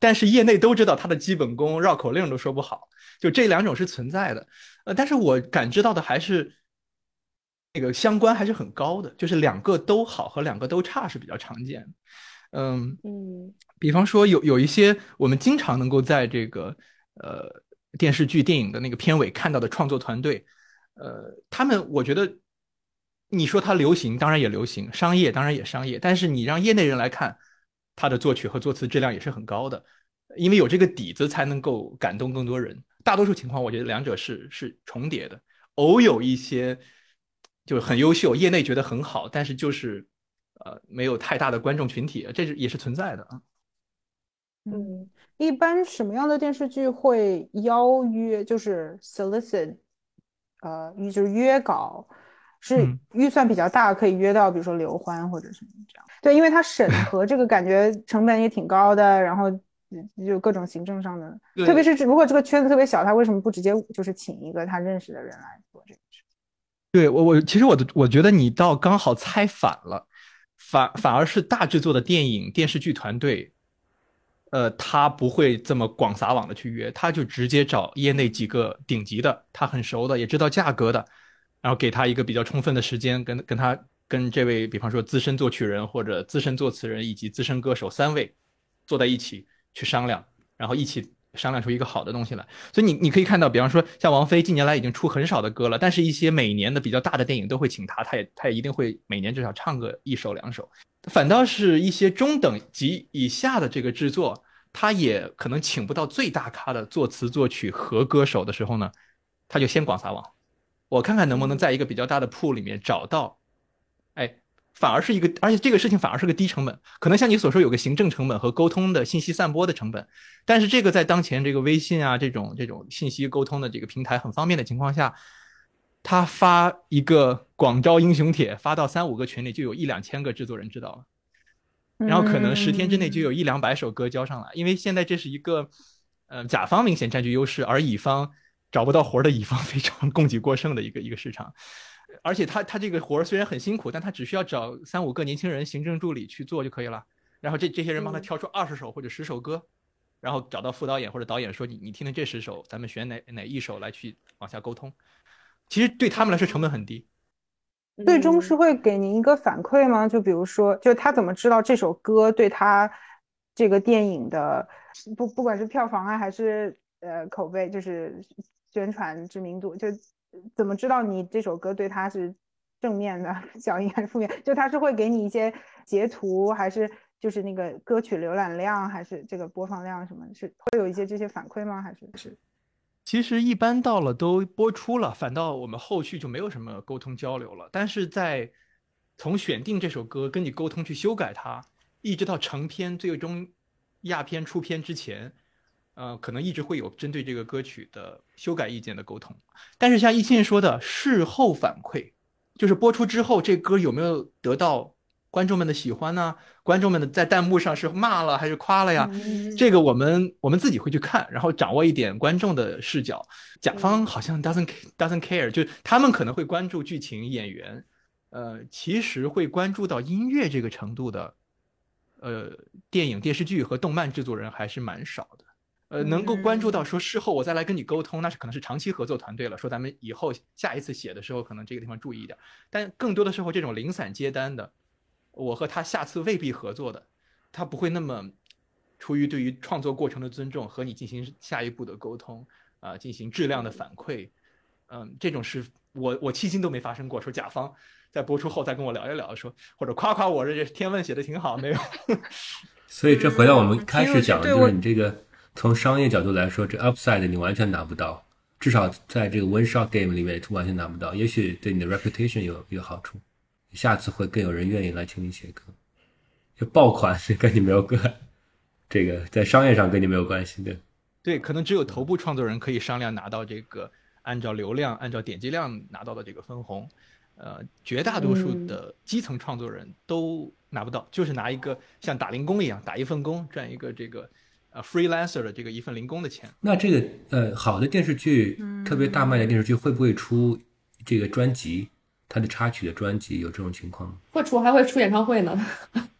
但是业内都知道他的基本功，绕口令都说不好，就这两种是存在的。呃，但是我感知到的还是那个相关还是很高的，就是两个都好和两个都差是比较常见的。嗯嗯， 比方说有有一些我们经常能够在这个呃电视剧、电影的那个片尾看到的创作团队，呃，他们我觉得你说它流行，当然也流行；商业当然也商业，但是你让业内人来看，他的作曲和作词质量也是很高的，因为有这个底子才能够感动更多人。大多数情况，我觉得两者是是重叠的，偶有一些就很优秀，业内觉得很好，但是就是呃没有太大的观众群体，这是也是存在的啊。 嗯，一般什么样的电视剧会邀约，就是 solicit， 呃，就是约稿，是嗯预算比较大，可以约到，比如说刘欢或者什么这样。对，因为它审核这个感觉成本也挺高的，然后就各种行政上的， 对特别是如果这个圈子特别小，他为什么不直接就是请一个他认识的人来做这个事？ 对，我我其实我的我觉得你倒刚好猜反了，反反而是大制作的电影电视剧团队，呃，他不会这么广撒网的去约，他就直接找业内几个顶级的，他很熟的，也知道价格的，然后给他一个比较充分的时间，跟跟他跟这位比方说资深作曲人或者资深作词人以及资深歌手三位坐在一起去商量，然后一起商量出一个好的东西来。所以你你可以看到，比方说像王菲近年来已经出很少的歌了，但是一些每年的比较大的电影都会请他，他也他也一定会每年至少唱个一首两首。反倒是一些中等级以下的这个制作，他也可能请不到最大咖的作词作曲和歌手的时候呢，他就先广撒网，我看看能不能在一个比较大的铺里面找到，哎，反而是一个，而且这个事情反而是个低成本，可能像你所说有个行政成本和沟通的信息散播的成本，但是这个在当前这个微信啊这种这种信息沟通的这个平台很方便的情况下，他发一个广招英雄帖发到三五个群里，就有一两千个制作人知道了，然后可能十天之内就有一两百首歌交上来，因为现在这是一个呃甲方明显占据优势，而乙方找不到活的乙方非常供给过剩的一个一个市场。而且他他这个活虽然很辛苦，但他只需要找三五个年轻人行政助理去做就可以了，然后这这些人帮他挑出二十首或者十首歌，然后找到副导演或者导演说你你听听这十首，咱们选哪哪一首来去往下沟通。其实对他们来说成本很低。 最终是会给您一个反馈吗？就比如说，就他怎么知道这首歌对他这个电影的不不管是票房啊还是呃口碑，就是宣传知名度，就怎么知道你这首歌对他是正面的效应还是负面？就他是会给你一些截图，还是就是那个歌曲浏览量，还是这个播放量什么？是会有一些这些反馈吗？还是是？ 其实一般到了都播出了，反倒我们后续就没有什么沟通交流了。但是在从选定这首歌跟你沟通去修改它，一直到成片最终压片出片之前，呃，可能一直会有针对这个歌曲的修改意见的沟通。但是像一心说的事后反馈，就是播出之后这歌有没有得到观众们的喜欢呢？观众们的在弹幕上是骂了还是夸了呀？嗯、这个我们我们自己会去看，然后掌握一点观众的视角。甲方好像 doesn't doesn't care， 就他们可能会关注剧情、演员，呃，其实会关注到音乐这个程度的，呃，电影、电视剧和动漫制作人还是蛮少的。呃，能够关注到说事后我再来跟你沟通，那是可能是长期合作团队了，说咱们以后下一次写的时候，可能这个地方注意一点。但更多的时候，这种零散接单的。我和他下次未必合作的，他不会那么出于对于创作过程的尊重和你进行下一步的沟通啊、呃，进行质量的反馈，嗯，这种是我我迄今都没发生过。说甲方在播出后再跟我聊一聊，说或者夸夸我这天问写的挺好，没有。 所以这回到我们开始讲的就是你这个从商业角度来说，这 upside 你完全拿不到，至少在这个 one shot game 里面完全拿不到，也许对你的 reputation 有有好处。下次会更有人愿意来请你写歌，就爆款跟你没有关，这个在商业上跟你没有关系的。 对，可能只有头部创作人可以商量拿到这个按照流量、按照点击量拿到的这个分红，呃，绝大多数的基层创作人都拿不到，嗯、就是拿一个像打零工一样打一份工，赚一个这个呃 freelancer 的这个一份零工的钱。 那这个呃好的电视剧，特别大卖的电视剧会不会出这个专辑？他的插曲的专辑有这种情况吗？ 会出，还会出演唱会呢。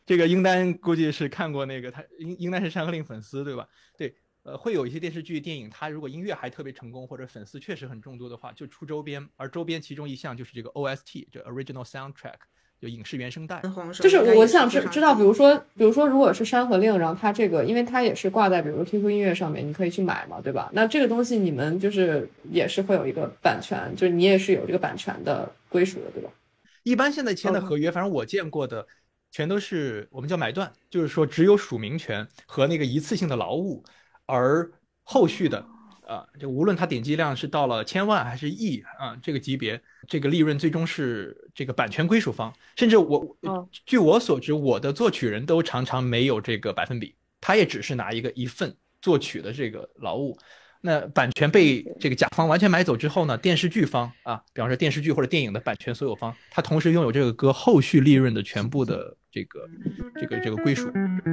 这个英丹估计是看过那个，他英英丹是山河令粉丝对吧？对，呃，会有一些电视剧、电影，它如果音乐还特别成功，或者粉丝确实很众多的话，就出周边，而周边其中一项就是这个 O S T， 这 Original Soundtrack。就影视原声带， 就是我想知知道，比如说，比如说，如果是山河令，然后它这个，因为它也是挂在比如说 Q Q 音乐上面，你可以去买嘛，对吧？那这个东西你们就是也是会有一个版权，就是你也是有这个版权的归属的，对吧？ 一般现在签的合约，反正我见过的，全都是我们叫买断，就是说只有署名权和那个一次性的劳务，而后续的。啊，就无论它点击量是到了千万还是亿啊，这个级别，这个利润最终是这个版权归属方。甚至我， 哦、 据我所知，我的作曲人都常常没有这个百分比，他也只是拿一个一份作曲的这个劳务。那版权被这个甲方完全买走之后呢，电视剧方啊，比方说电视剧或者电影的版权所有方，他同时拥有这个歌后续利润的全部的这个这个这个归属。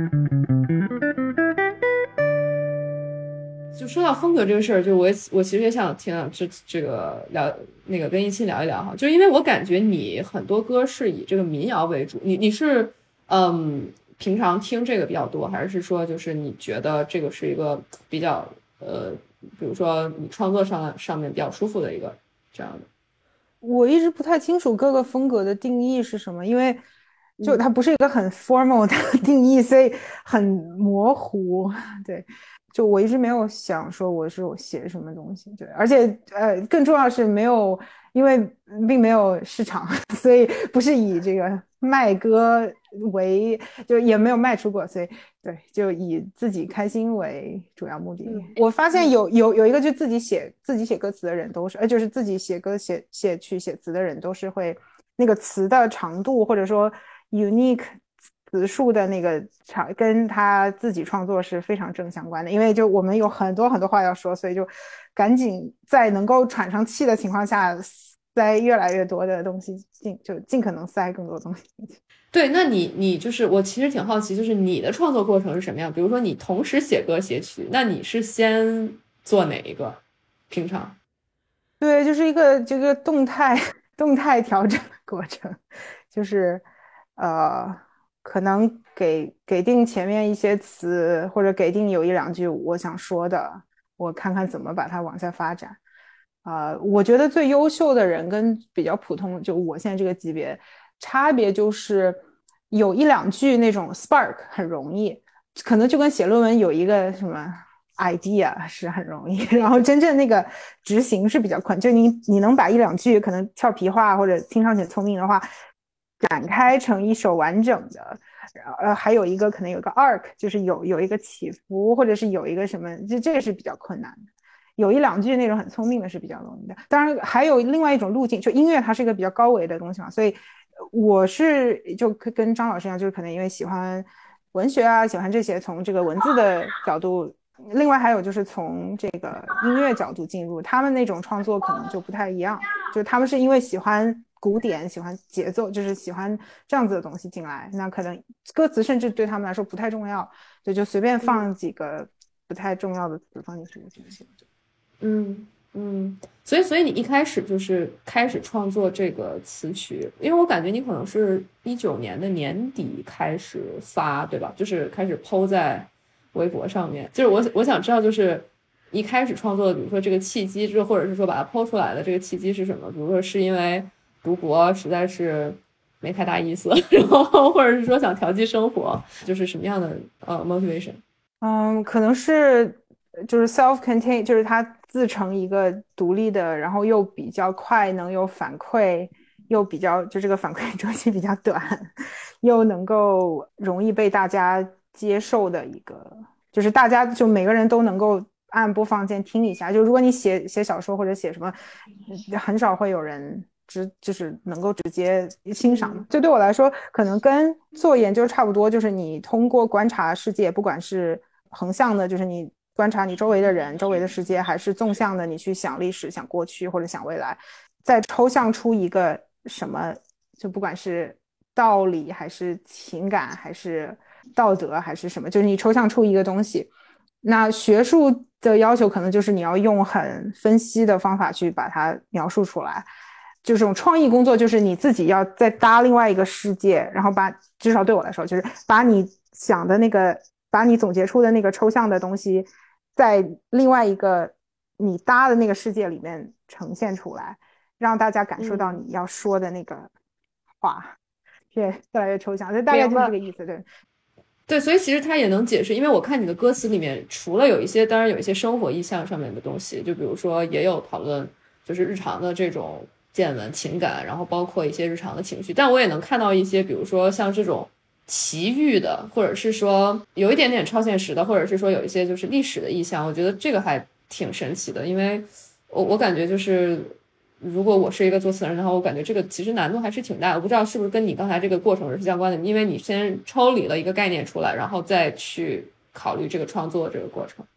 就说到风格这个事儿，就我我其实也想听这这个聊那个跟一期聊一聊哈，就因为我感觉你很多歌是以这个民谣为主，你你是嗯平常听这个比较多，还是说就是你觉得这个是一个比较呃比如说你创作上上面比较舒服的一个这样的？ 我一直不太清楚各个风格的定义是什么，因为就它不是一个很 formal 的定义，所以很模糊，对。就我一直没有想说我是我写什么东西，对，而且呃，更重要是没有，因为并没有市场，所以不是以这个卖歌为，就也没有卖出过，所以对，就以自己开心为主要目的。嗯、我发现有有有一个就自己写自己写歌词的人都是，呃，就是自己写歌写写曲写词的人都是会那个词的长度或者说 unique。词数的那个长跟他自己创作是非常正相关的，因为就我们有很多很多话要说，所以就赶紧在能够喘上气的情况下塞越来越多的东西进，就尽可能塞更多东西进去。 对，那你你就是我其实挺好奇，就是你的创作过程是什么样？比如说你同时写歌写曲，那你是先做哪一个？平常？ 对，就是一个这个动态动态调整的过程，就是呃。可能给给定前面一些词，或者给定有一两句我想说的，我看看怎么把它往下发展。啊、呃，我觉得最优秀的人跟比较普通，就我现在这个级别，差别就是有一两句那种 spark 很容易，可能就跟写论文有一个什么 idea 是很容易，然后真正那个执行是比较困，就你你能把一两句可能俏皮话或者听上去聪明的话展开成一首完整的，呃，还有一个可能有一个 arc， 就是有有一个起伏，或者是有一个什么，这这个是比较困难的。有一两句那种很聪明的是比较容易的。当然，还有另外一种路径，就音乐它是一个比较高维的东西嘛，所以我是就跟张老师一样，就是可能因为喜欢文学啊，喜欢这些，从这个文字的角度。另外还有就是从这个音乐角度进入，他们那种创作可能就不太一样，就他们是因为喜欢古典喜欢节奏，就是喜欢这样子的东西进来，那可能歌词甚至对他们来说不太重要，就就随便放几个不太重要的词放进去就行。 嗯嗯，所以所以你一开始就是开始创作这个词曲，因为我感觉你可能是一九年的年底开始发，对吧？就是开始 po 在微博上面，就是我我想知道，就是一开始创作的，比如说这个契机，就或者是说把它 po 出来的这个契机是什么？比如说是因为读博实在是没太大意思，然后或者是说想调剂生活，就是什么样的呃 motivation？ 嗯，可能是就是 self-contained， 就是它自成一个独立的，然后又比较快能有反馈，又比较就这个反馈周期比较短，又能够容易被大家接受的一个，就是大家就每个人都能够按播放键听一下。就如果你写写小说或者写什么，很少会有人直就是能够直接欣赏。就对我来说，可能跟做研究差不多，就是你通过观察世界，不管是横向的，就是你观察你周围的人、周围的世界，还是纵向的，你去想历史、想过去或者想未来，再抽象出一个什么，就不管是道理还是情感还是道德还是什么，就是你抽象出一个东西。那学术的要求可能就是你要用很分析的方法去把它描述出来， 就这种创意工作，就是你自己要再搭另外一个世界，然后把至少对我来说，就是把你想的那个，把你总结出的那个抽象的东西，在另外一个你搭的那个世界里面呈现出来，让大家感受到你要说的那个话，越、嗯、越来越抽象，所以大概就是这个意思，对。 对，所以其实它也能解释，因为我看你的歌词里面，除了有一些，当然有一些生活意象上面的东西，就比如说也有讨论，就是日常的这种见闻、情感，然后包括一些日常的情绪，但我也能看到一些，比如说像这种奇遇的，或者是说有一点点超现实的，或者是说有一些就是历史的意象，我觉得这个还挺神奇的，因为我我感觉就是。如果我是一个作词人的话，我感觉这个其实难度还是挺大的。我不知道是不是跟你刚才这个过程是相关的，因为你先抽离了一个概念出来，然后再去考虑这个创作这个过程。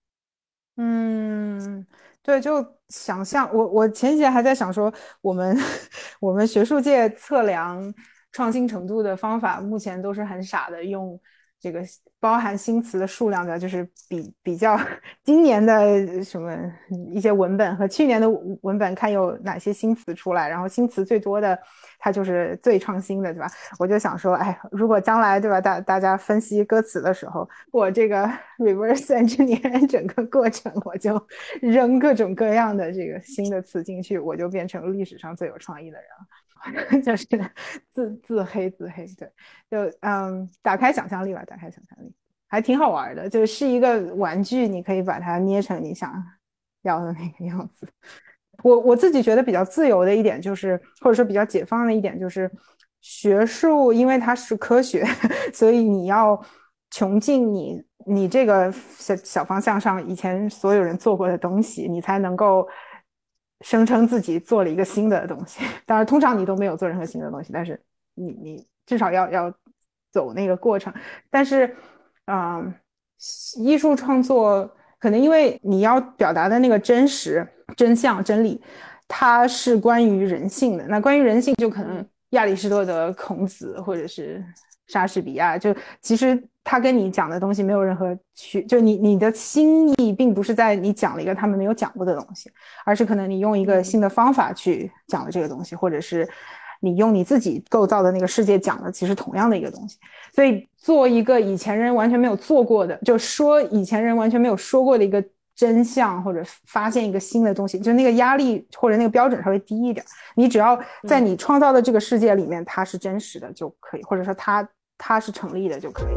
嗯，对，就想象我我前几天还在想说，我们我们学术界测量创新程度的方法，目前都是很傻的，用这个包含新词的数量的，就是比比较今年的什么一些文本和去年的文本，看有哪些新词出来，然后新词最多的，它就是最创新的，对吧？我就想说，哎，如果将来对吧，大大家分析歌词的时候，我这个 reverse engineer 整个过程，我就扔各种各样的这个新的词进去，我就变成历史上最有创意的人了。就是自自黑自黑，对，就嗯，打开想象力吧，打开想象力，还挺好玩的。就是一个玩具，你可以把它捏成你想要的那个样子。我我自己觉得比较自由的一点就是，或者说比较解放的一点就是，学术因为它是科学，所以你要穷尽你你这个小小方向上以前所有人做过的东西，你才能够。声称自己做了一个新的东西，当然通常你都没有做任何新的东西，但是你你至少要要走那个过程。但是，嗯、呃，艺术创作可能因为你要表达的那个真实、真相、真理，它是关于人性的。那关于人性，就可能亚里士多德、孔子或者是莎士比亚，就其实他跟你讲的东西没有任何区，就你你的心意并不是在你讲了一个他们没有讲过的东西，而是可能你用一个新的方法去讲了这个东西，或者是你用你自己构造的那个世界讲了其实同样的一个东西。所以做一个以前人完全没有做过的，就说以前人完全没有说过的一个真相，或者发现一个新的东西，就那个压力或者那个标准稍微低一点，你只要在你创造的这个世界里面它是真实的就可以，或者说它它是成立的就可以。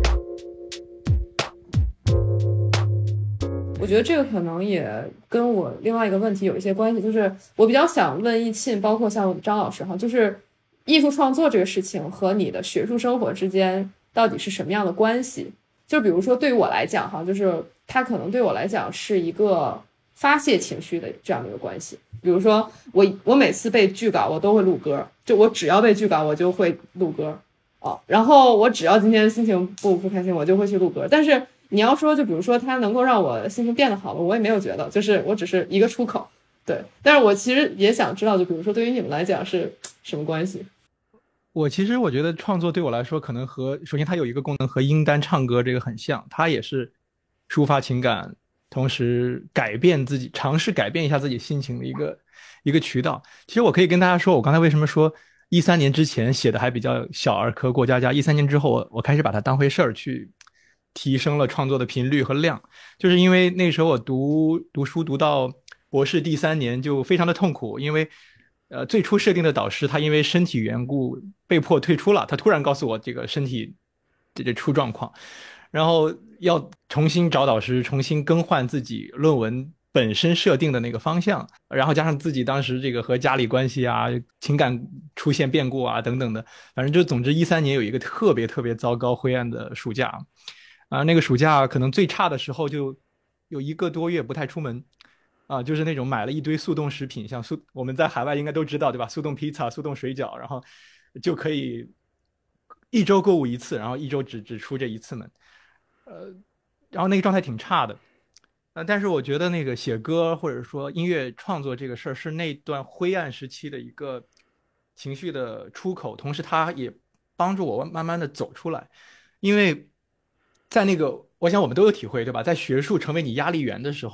我觉得这个可能也跟我另外一个问题有一些关系，就是我比较想问易沁，包括像张老师哈，就是艺术创作这个事情和你的学术生活之间到底是什么样的关系？就比如说对于我来讲哈，就是它可能对我来讲是一个发泄情绪的这样的一个关系。比如说我我每次被拒稿我都会录歌，就我只要被拒稿我就会录歌哦，然后我只要今天心情不不开心我就会去录歌，但是你要说就比如说它能够让我心情变得好了，我也没有觉得，就是我只是一个出口。对，但是我其实也想知道，就比如说对于你们来讲是什么关系？ 我其实我觉得创作对我来说可能和首先它有一个功能和英丹唱歌这个很像，它也是抒发情感同时改变自己，尝试改变一下自己心情的一个一个渠道。其实我可以跟大家说，我刚才为什么说一三年之前写的还比较小儿科过家家，一三年之后我我开始把它当回事儿去提升了创作的频率和量，就是因为那时候我读读书读到博士第三年就非常的痛苦，因为呃最初设定的导师他因为身体缘故被迫退出了，他突然告诉我这个身体这这出状况，然后要重新找导师，重新更换自己论文本身设定的那个方向，然后加上自己当时这个和家里关系啊，情感出现变故啊等等的，反正就总之一三年有一个特别特别糟糕灰暗的暑假啊，那个暑假可能最差的时候就有一个多月不太出门啊，就是那种买了一堆速冻食品，像速我们在海外应该都知道对吧，速冻披萨、速冻水饺，然后就可以一周购物一次，然后一周只只出这一次门，呃，然后那个状态挺差的。呃，但是我觉得那个写歌或者说音乐创作这个事儿是那段灰暗时期的一个情绪的出口，同时它也帮助我慢慢的走出来。因为在那个我想我们都有体会对吧，在学术成为你压力源的时候，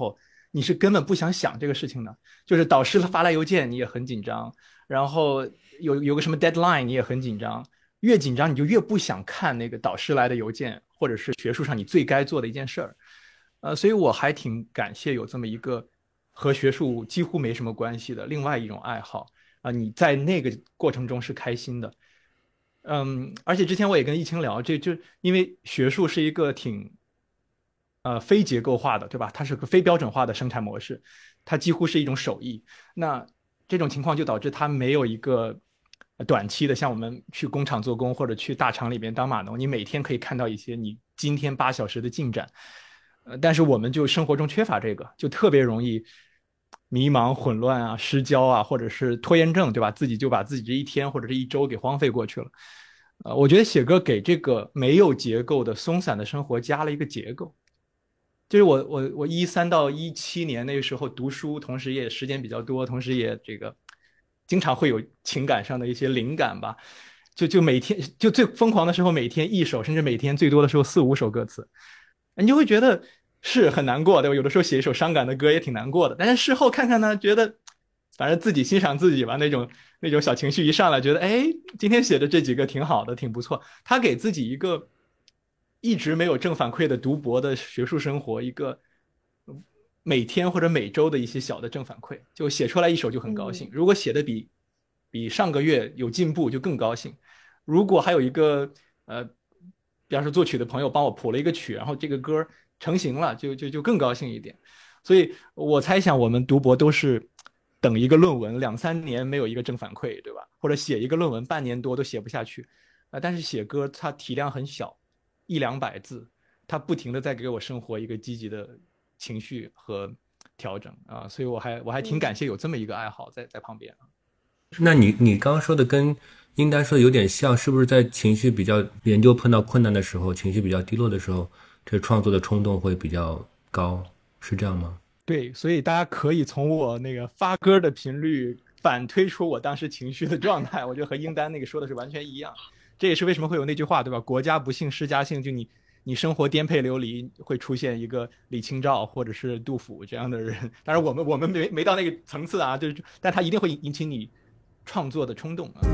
你是根本不想想这个事情的，就是导师发来邮件你也很紧张，然后有有个什么 deadline 你也很紧张，越紧张你就越不想看那个导师来的邮件，或者是学术上你最该做的一件事儿。呃，所以我还挺感谢有这么一个和学术几乎没什么关系的另外一种爱好啊、呃，你在那个过程中是开心的。嗯，而且之前我也跟易清聊，这就因为学术是一个挺呃非结构化的，对吧？它是个非标准化的生产模式，它几乎是一种手艺。那这种情况就导致它没有一个短期的，像我们去工厂做工或者去大厂里边当码农，你每天可以看到一些你今天八小时的进展。呃，但是我们就生活中缺乏这个，就特别容易迷茫、混乱啊、失焦啊，或者是拖延症，对吧？自己就把自己这一天或者是一周给荒废过去了。呃，我觉得写歌给这个没有结构的松散的生活加了一个结构。就是我我我一三到一七年那个时候读书，同时也时间比较多，同时也这个经常会有情感上的一些灵感吧。就就每天就最疯狂的时候，每天一首，甚至每天最多的时候四五首歌词，你就会觉得是很难过，对吧？有的时候写一首伤感的歌也挺难过的，但是事后看看呢，觉得反正自己欣赏自己吧，那种那种小情绪一上来，觉得哎，今天写的这几个挺好的，挺不错。他给自己一个一直没有正反馈的读博的学术生活一个每天或者每周的一些小的正反馈，就写出来一首就很高兴。如果写的比比上个月有进步，就更高兴。如果还有一个呃，比方说作曲的朋友帮我谱了一个曲，然后这个歌成型了，就就就更高兴一点。所以我猜想我们读博都是等一个论文两三年没有一个正反馈，对吧？或者写一个论文半年多都写不下去啊、呃。但是写歌它体量很小，一两百字，它不停的在给我生活一个积极的情绪和调整啊、呃。所以我还我还挺感谢有这么一个爱好在在旁边。 那你你刚刚说的跟英丹说的有点像，是不是在情绪比较研究碰到困难的时候，情绪比较低落的时候，这创作的冲动会比较高，是这样吗？ 对，所以大家可以从我那个发歌的频率反推出我当时情绪的状态，我觉得和英丹那个说的是完全一样。这也是为什么会有那句话，对吧？国家不幸，世家幸，就你你生活颠沛流离，会出现一个李清照或者是杜甫这样的人。当然我们我们没没到那个层次啊，就是但他一定会引起你创作的冲动啊。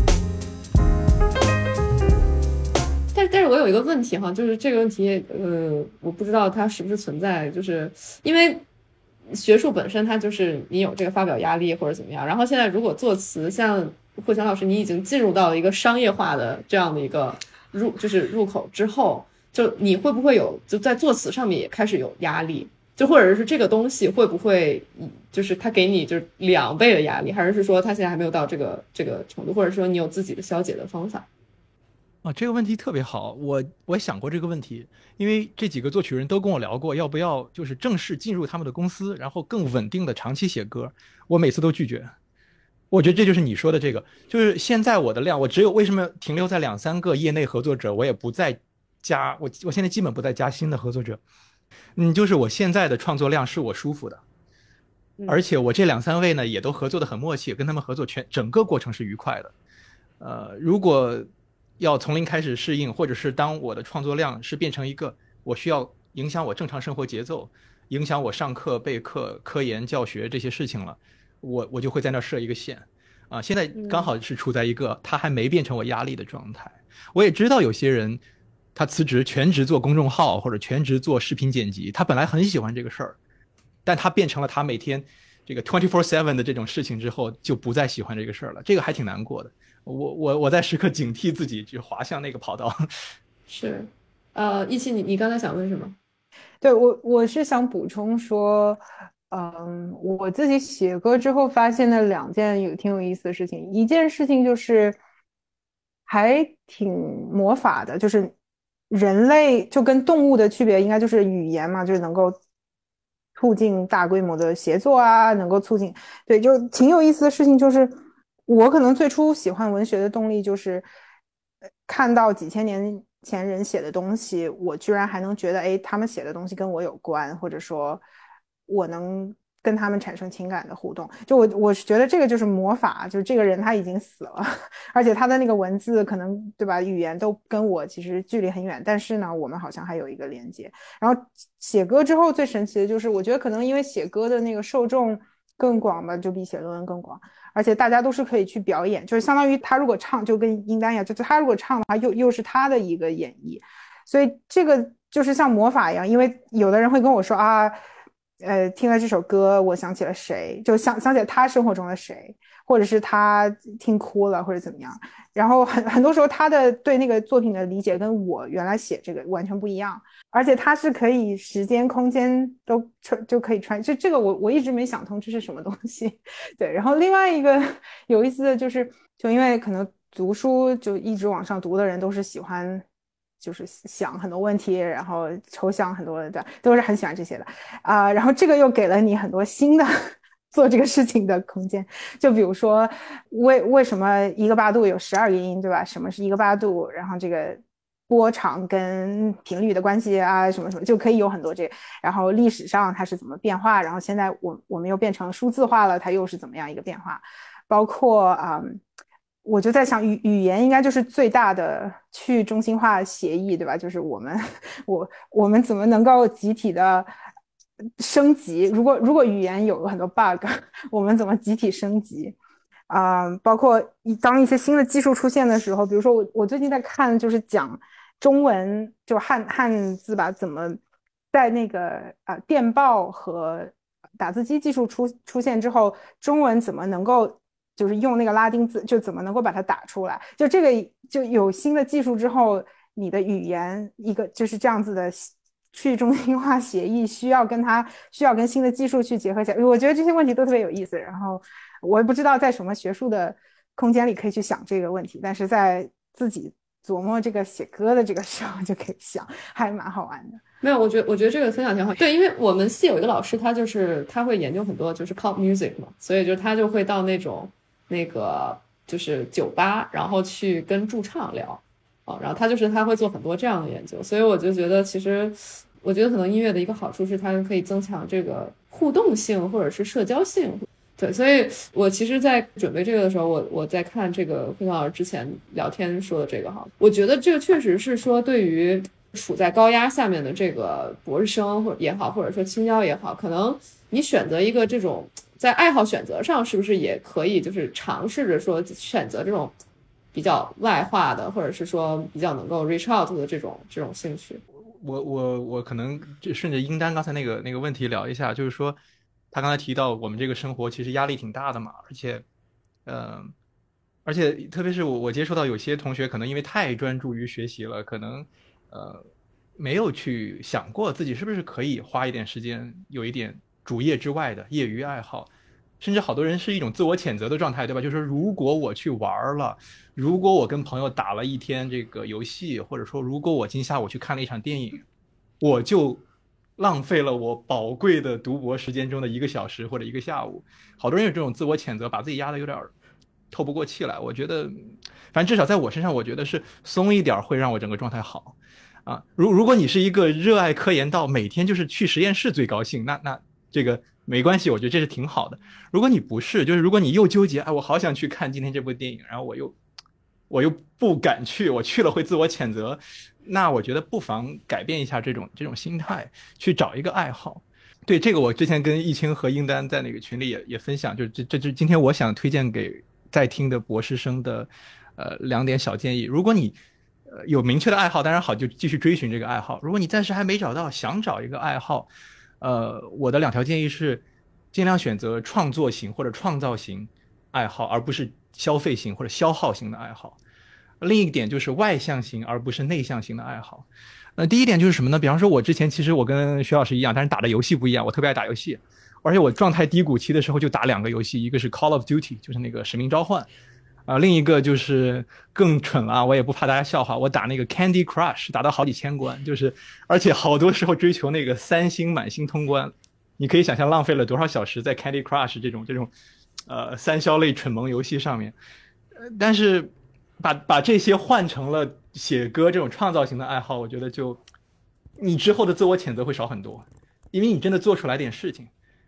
但但是我有一个问题哈，就是这个问题，呃，我不知道它是不是存在，就是因为学术本身它就是你有这个发表压力或者怎么样，然后现在如果作词，像慧强老师，你已经进入到了一个商业化的这样的一个入就是入口之后，就你会不会有就在作词上面也开始有压力？就或者是这个东西会不会就是他给你就是两倍的压力，还是说他现在还没有到这个这个程度，或者说你有自己的消解的方法？ 啊，这个问题特别好，我我想过这个问题，因为这几个作曲人都跟我聊过，要不要就是正式进入他们的公司，然后更稳定的长期写歌，我每次都拒绝。我觉得这就是你说的这个，就是现在我的量，我只有为什么停留在两三个业内合作者，我也不再加，我我现在基本不再加新的合作者。嗯，就是我现在的创作量是我舒服的，而且我这两三位呢也都合作的很默契，跟他们合作全整个过程是愉快的。呃，如果要从零开始适应，或者是当我的创作量是变成一个我需要影响我正常生活节奏，影响我上课备课科研教学这些事情了，我我就会在那设一个线啊。现在刚好是处在一个他还没变成我压力的状态。我也知道有些人他辞职全职做公众号或者全职做视频剪辑，他本来很喜欢这个事儿，但他变成了他每天这个 二十四小时 的这种事情之后，就不再喜欢这个事儿了，这个还挺难过的。我我我在时刻警惕自己，就滑向那个跑道。 是，呃，一起你你刚才想问什么？ 对，我我是想补充说，嗯，我自己写歌之后发现的两件有挺有意思的事情。一件事情就是还挺魔法的，就是人类就跟动物的区别应该就是语言嘛，就是能够促进大规模的协作啊，能够促进，对，就挺有意思的事情。就是我可能最初喜欢文学的动力就是看到几千年前人写的东西，我居然还能觉得哎，他们写的东西跟我有关，或者说我能跟他们产生情感的互动。就我我是觉得这个就是魔法，就是这个人他已经死了，而且他的那个文字可能对吧，语言都跟我其实距离很远，但是呢我们好像还有一个连接。然后写歌之后最神奇的就是我觉得可能因为写歌的那个受众更广吧，就比写论文更广，而且大家都是可以去表演，就是相当于他如果唱就跟英丹一样，就是他如果唱的话又又是他的一个演绎，所以这个就是像魔法一样。因为有的人会跟我说啊，呃，听了这首歌我想起了谁，就想想起了他生活中的谁，或者是他听哭了或者怎么样，然后很很多时候他的对那个作品的理解跟我原来写这个完全不一样，而且他是可以时间空间都就可以穿，就这个我我一直没想通这是什么东西。对，然后另外一个有意思的就是就因为可能读书就一直往上读的人都是喜欢就是想很多问题，然后抽象很多的，都是很喜欢这些的啊、呃。然后这个又给了你很多新的做这个事情的空间，就比如说为为什么一个八度有十二个音，对吧？什么是一个八度？然后这个波长跟频率的关系啊，什么什么，就可以有很多这个。然后历史上它是怎么变化，然后现在我我们又变成数字化了，它又是怎么样一个变化？包括啊。嗯我就在想语语言应该就是最大的去中心化协议，对吧？就是我们我我们怎么能够集体的升级，如果如果语言有很多 bug 我们怎么集体升级啊、呃？包括当一些新的技术出现的时候，比如说我我最近在看就是讲中文就汉汉字吧，怎么在那个啊、呃、电报和打字机技术出出现之后，中文怎么能够就是用那个拉丁字就怎么能够把它打出来，就这个就有新的技术之后，你的语言一个就是这样子的去中心化协议需要跟它需要跟新的技术去结合起来。我觉得这些问题都特别有意思，然后我也不知道在什么学术的空间里可以去想这个问题，但是在自己琢磨这个写歌的这个时候就可以想，还蛮好玩的。 没有，我觉得我觉得这个分享挺好。对，因为我们系有一个老师，他就是他会研究很多就是 pop music 嘛，所以就他就会到那种那个就是酒吧，然后去跟驻唱聊啊，然后他就是他会做很多这样的研究，所以我就觉得其实我觉得可能音乐的一个好处是它可以增强这个互动性或者是社交性。对，所以我其实在准备这个的时候，我我在看这个慧老师之前聊天说的这个哈，我觉得这个确实是说对于处在高压下面的这个博士生或者也好，或者说青椒也好，可能你选择一个这种在爱好选择上是不是也可以就是尝试着说选择这种比较外化的，或者是说比较能够 reach out 的这种这种兴趣。 我我我可能就顺着英丹刚才那个那个问题聊一下，就是说他刚才提到我们这个生活其实压力挺大的嘛，而且呃而且特别是我我接触到有些同学可能因为太专注于学习了，可能呃没有去想过自己是不是可以花一点时间有一点主业之外的业余爱好，甚至好多人是一种自我谴责的状态，对吧？就是说如果我去玩了，如果我跟朋友打了一天这个游戏，或者说如果我今下午去看了一场电影，我就浪费了我宝贵的读博时间中的一个小时或者一个下午。好多人有这种自我谴责，把自己压得有点透不过气来。我觉得反正至少在我身上，我觉得是松一点会让我整个状态好啊。如如果你是一个热爱科研到每天就是去实验室最高兴，那那这个没关系，我觉得这是挺好的。如果你不是，就是如果你又纠结，哎，我好想去看今天这部电影，然后我又我又不敢去，我去了会自我谴责，那我觉得不妨改变一下这种这种心态，去找一个爱好。对，这个我之前跟易清和英丹在那个群里也也分享，就这这这今天我想推荐给在听的博士生的呃两点小建议。如果你呃有明确的爱好，当然好，就继续追寻这个爱好。如果你暂时还没找到，想找一个爱好，呃，我的两条建议是，尽量选择创作型或者创造型爱好，而不是消费型或者消耗型的爱好。另一点就是外向型而不是内向型的爱好。那第一点就是什么呢？比方说我之前其实我跟徐老师一样，但是打的游戏不一样，我特别爱打游戏，而且我状态低谷期的时候就打两个游戏，一个是 Call of Duty， 就是那个使命召唤啊、呃，另一个就是更蠢了，我也不怕大家笑话，我打那个 Candy Crush， 打到好几千关，就是而且好多时候追求那个三星满星通关，你可以想象浪费了多少小时在 Candy Crush 这种这种呃三消类蠢萌游戏上面。呃，但是把把这些换成了写歌这种创造型的爱好，我觉得就你之后的自我谴责会少很多，因为你真的做出来点事情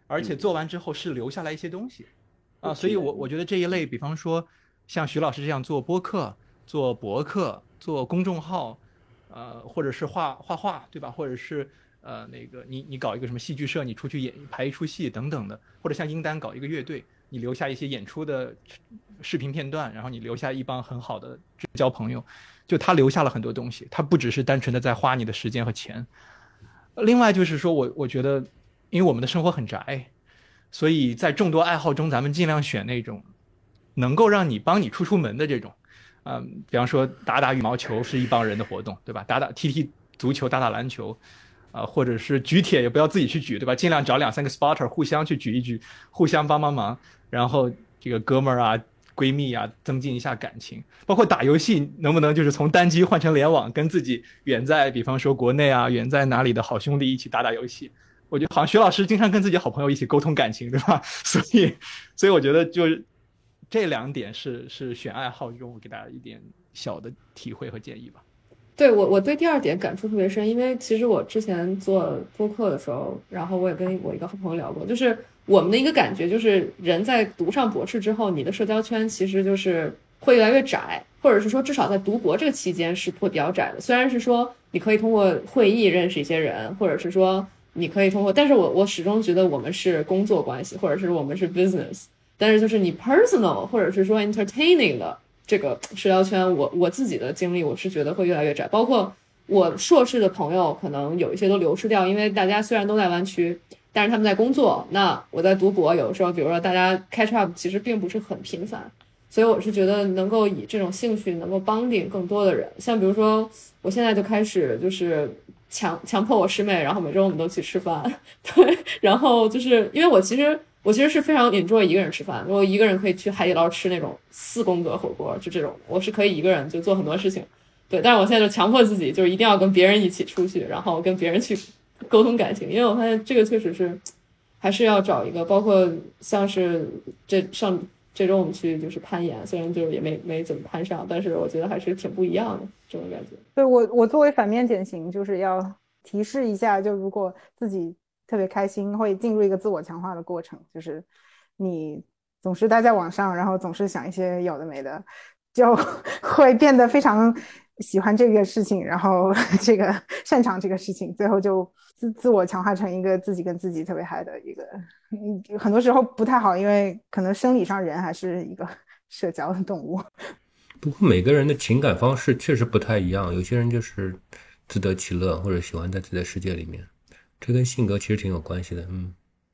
而且做完之后是留下来一些东西啊，所以我我觉得这一类，比方说像徐老师这样做播客、做博客、做公众号，呃，或者是画画画，对吧？或者是呃那个你你搞一个什么戏剧社，你出去演排一出戏等等的，或者像英丹搞一个乐队，你留下一些演出的视频片段，然后你留下一帮很好的交朋友，就他留下了很多东西，他不只是单纯的在花你的时间和钱。另外就是说我我觉得因为我们的生活很宅，所以在众多爱好中咱们尽量选那种能够让你帮你出出门的这种，嗯，比方说打打羽毛球是一帮人的活动，对吧？打打踢踢足球，打打篮球，啊、呃，或者是举铁也不要自己去举，对吧？尽量找两三个 spotter 互相去举一举，互相帮帮忙，然后这个哥们儿啊、闺蜜啊，增进一下感情。包括打游戏，能不能就是从单机换成联网，跟自己远在比方说国内啊、远在哪里的好兄弟一起打打游戏？我觉得好像徐老师经常跟自己好朋友一起沟通感情，对吧？所以，所以我觉得就是这两点是是选爱好中我给大家一点小的体会和建议吧。 对，我我对第二点感触特别深，因为其实我之前做播客的时候，然后我也跟我一个好朋友聊过，就是我们的一个感觉就是人在读上博士之后，你的社交圈其实就是会越来越窄，或者是说至少在读博这个期间是会比较窄的。虽然是说你可以通过会议认识一些人，或者是说你可以通过，但是我我始终觉得我们是工作关系，或者是我们是 business， 但是就是你 personal 或者是说 entertaining 的这个社交圈，我我自己的经历我是觉得会越来越窄，包括我硕士的朋友可能有一些都流失掉，因为大家虽然都在湾区，但是他们在工作，那我在读博，有的时候比如说大家 catch up 其实并不是很频繁，所以我是觉得能够以这种兴趣能够帮定更多的人，像比如说我现在就开始就是强强迫我师妹，然后每周我们都去吃饭，对，然后就是因为我其实我其实是非常 enjoy 一个人吃饭，我一个人可以去海底捞吃那种四宫格火锅，就这种我是可以一个人就做很多事情，对，但是我现在就强迫自己就是一定要跟别人一起出去，然后跟别人去沟通感情，因为我发现这个确实是还是要找一个，包括像是这上这周我们去就是攀岩，虽然就是也没没怎么攀上，但是我觉得还是挺不一样的这种感觉。 对，我我作为反面典型，就是要提示一下，就如果自己特别开心，会进入一个自我强化的过程，就是你总是待在网上，然后总是想一些有的没的，就会变得非常喜欢这个事情，然后这个擅长这个事情，最后就自自我强化成一个自己跟自己特别嗨的一个，很多时候不太好，因为可能生理上人还是一个社交的动物。 不过每个人的情感方式确实不太一样，有些人就是自得其乐，或者喜欢在自己的世界里面，这跟性格其实挺有关系的。嗯，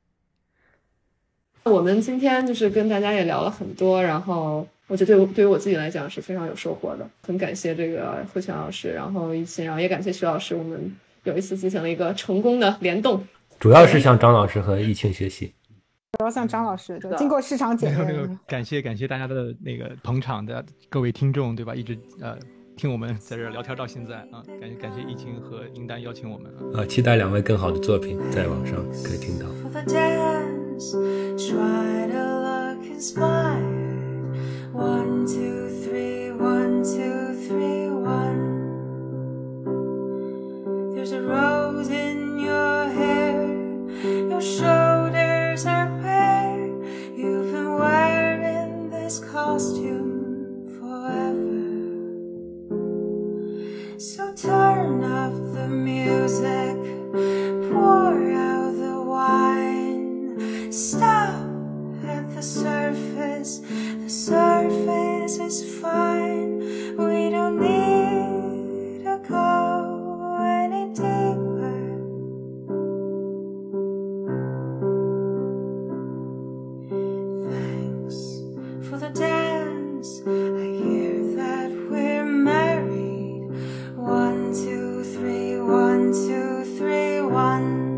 我们今天就是跟大家也聊了很多，然后我觉得对我对于我自己来讲是非常有收获的，很感谢这个慧泉老师，然后一起，然后也感谢徐老师，我们有一次进行了一个成功的联动， 主要是向张老师和易庆学习。 主要像张老师，就经过市场检验。 没有没有，感谢感谢大家的那个捧场的各位听众，对吧？一直呃听我们在这聊天到现在啊，感谢感谢易庆和英丹邀请我们啊， 呃，期待两位更好的作品在网上可以听到。 Try to look inspired. One, two, three, one, two, three, one. There's a rose in your hair. Your shoulders are bare. You've been wearing this costume forever. So turn up the music. Pour out the wine. Stop at the surface. The surface is fine. We don't need to go any deeper. Thanks for the dance. I hear that we're married. One, two, three, one, two, three, one.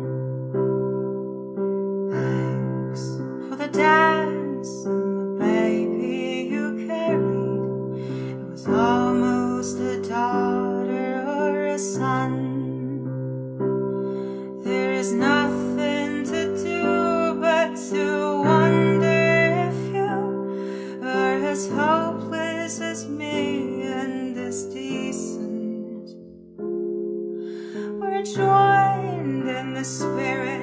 Dance and the baby you carried, it was almost a daughter or a son. There is nothing to do but to wonder if you are as hopeless as me and as decent. We're joined in the spirit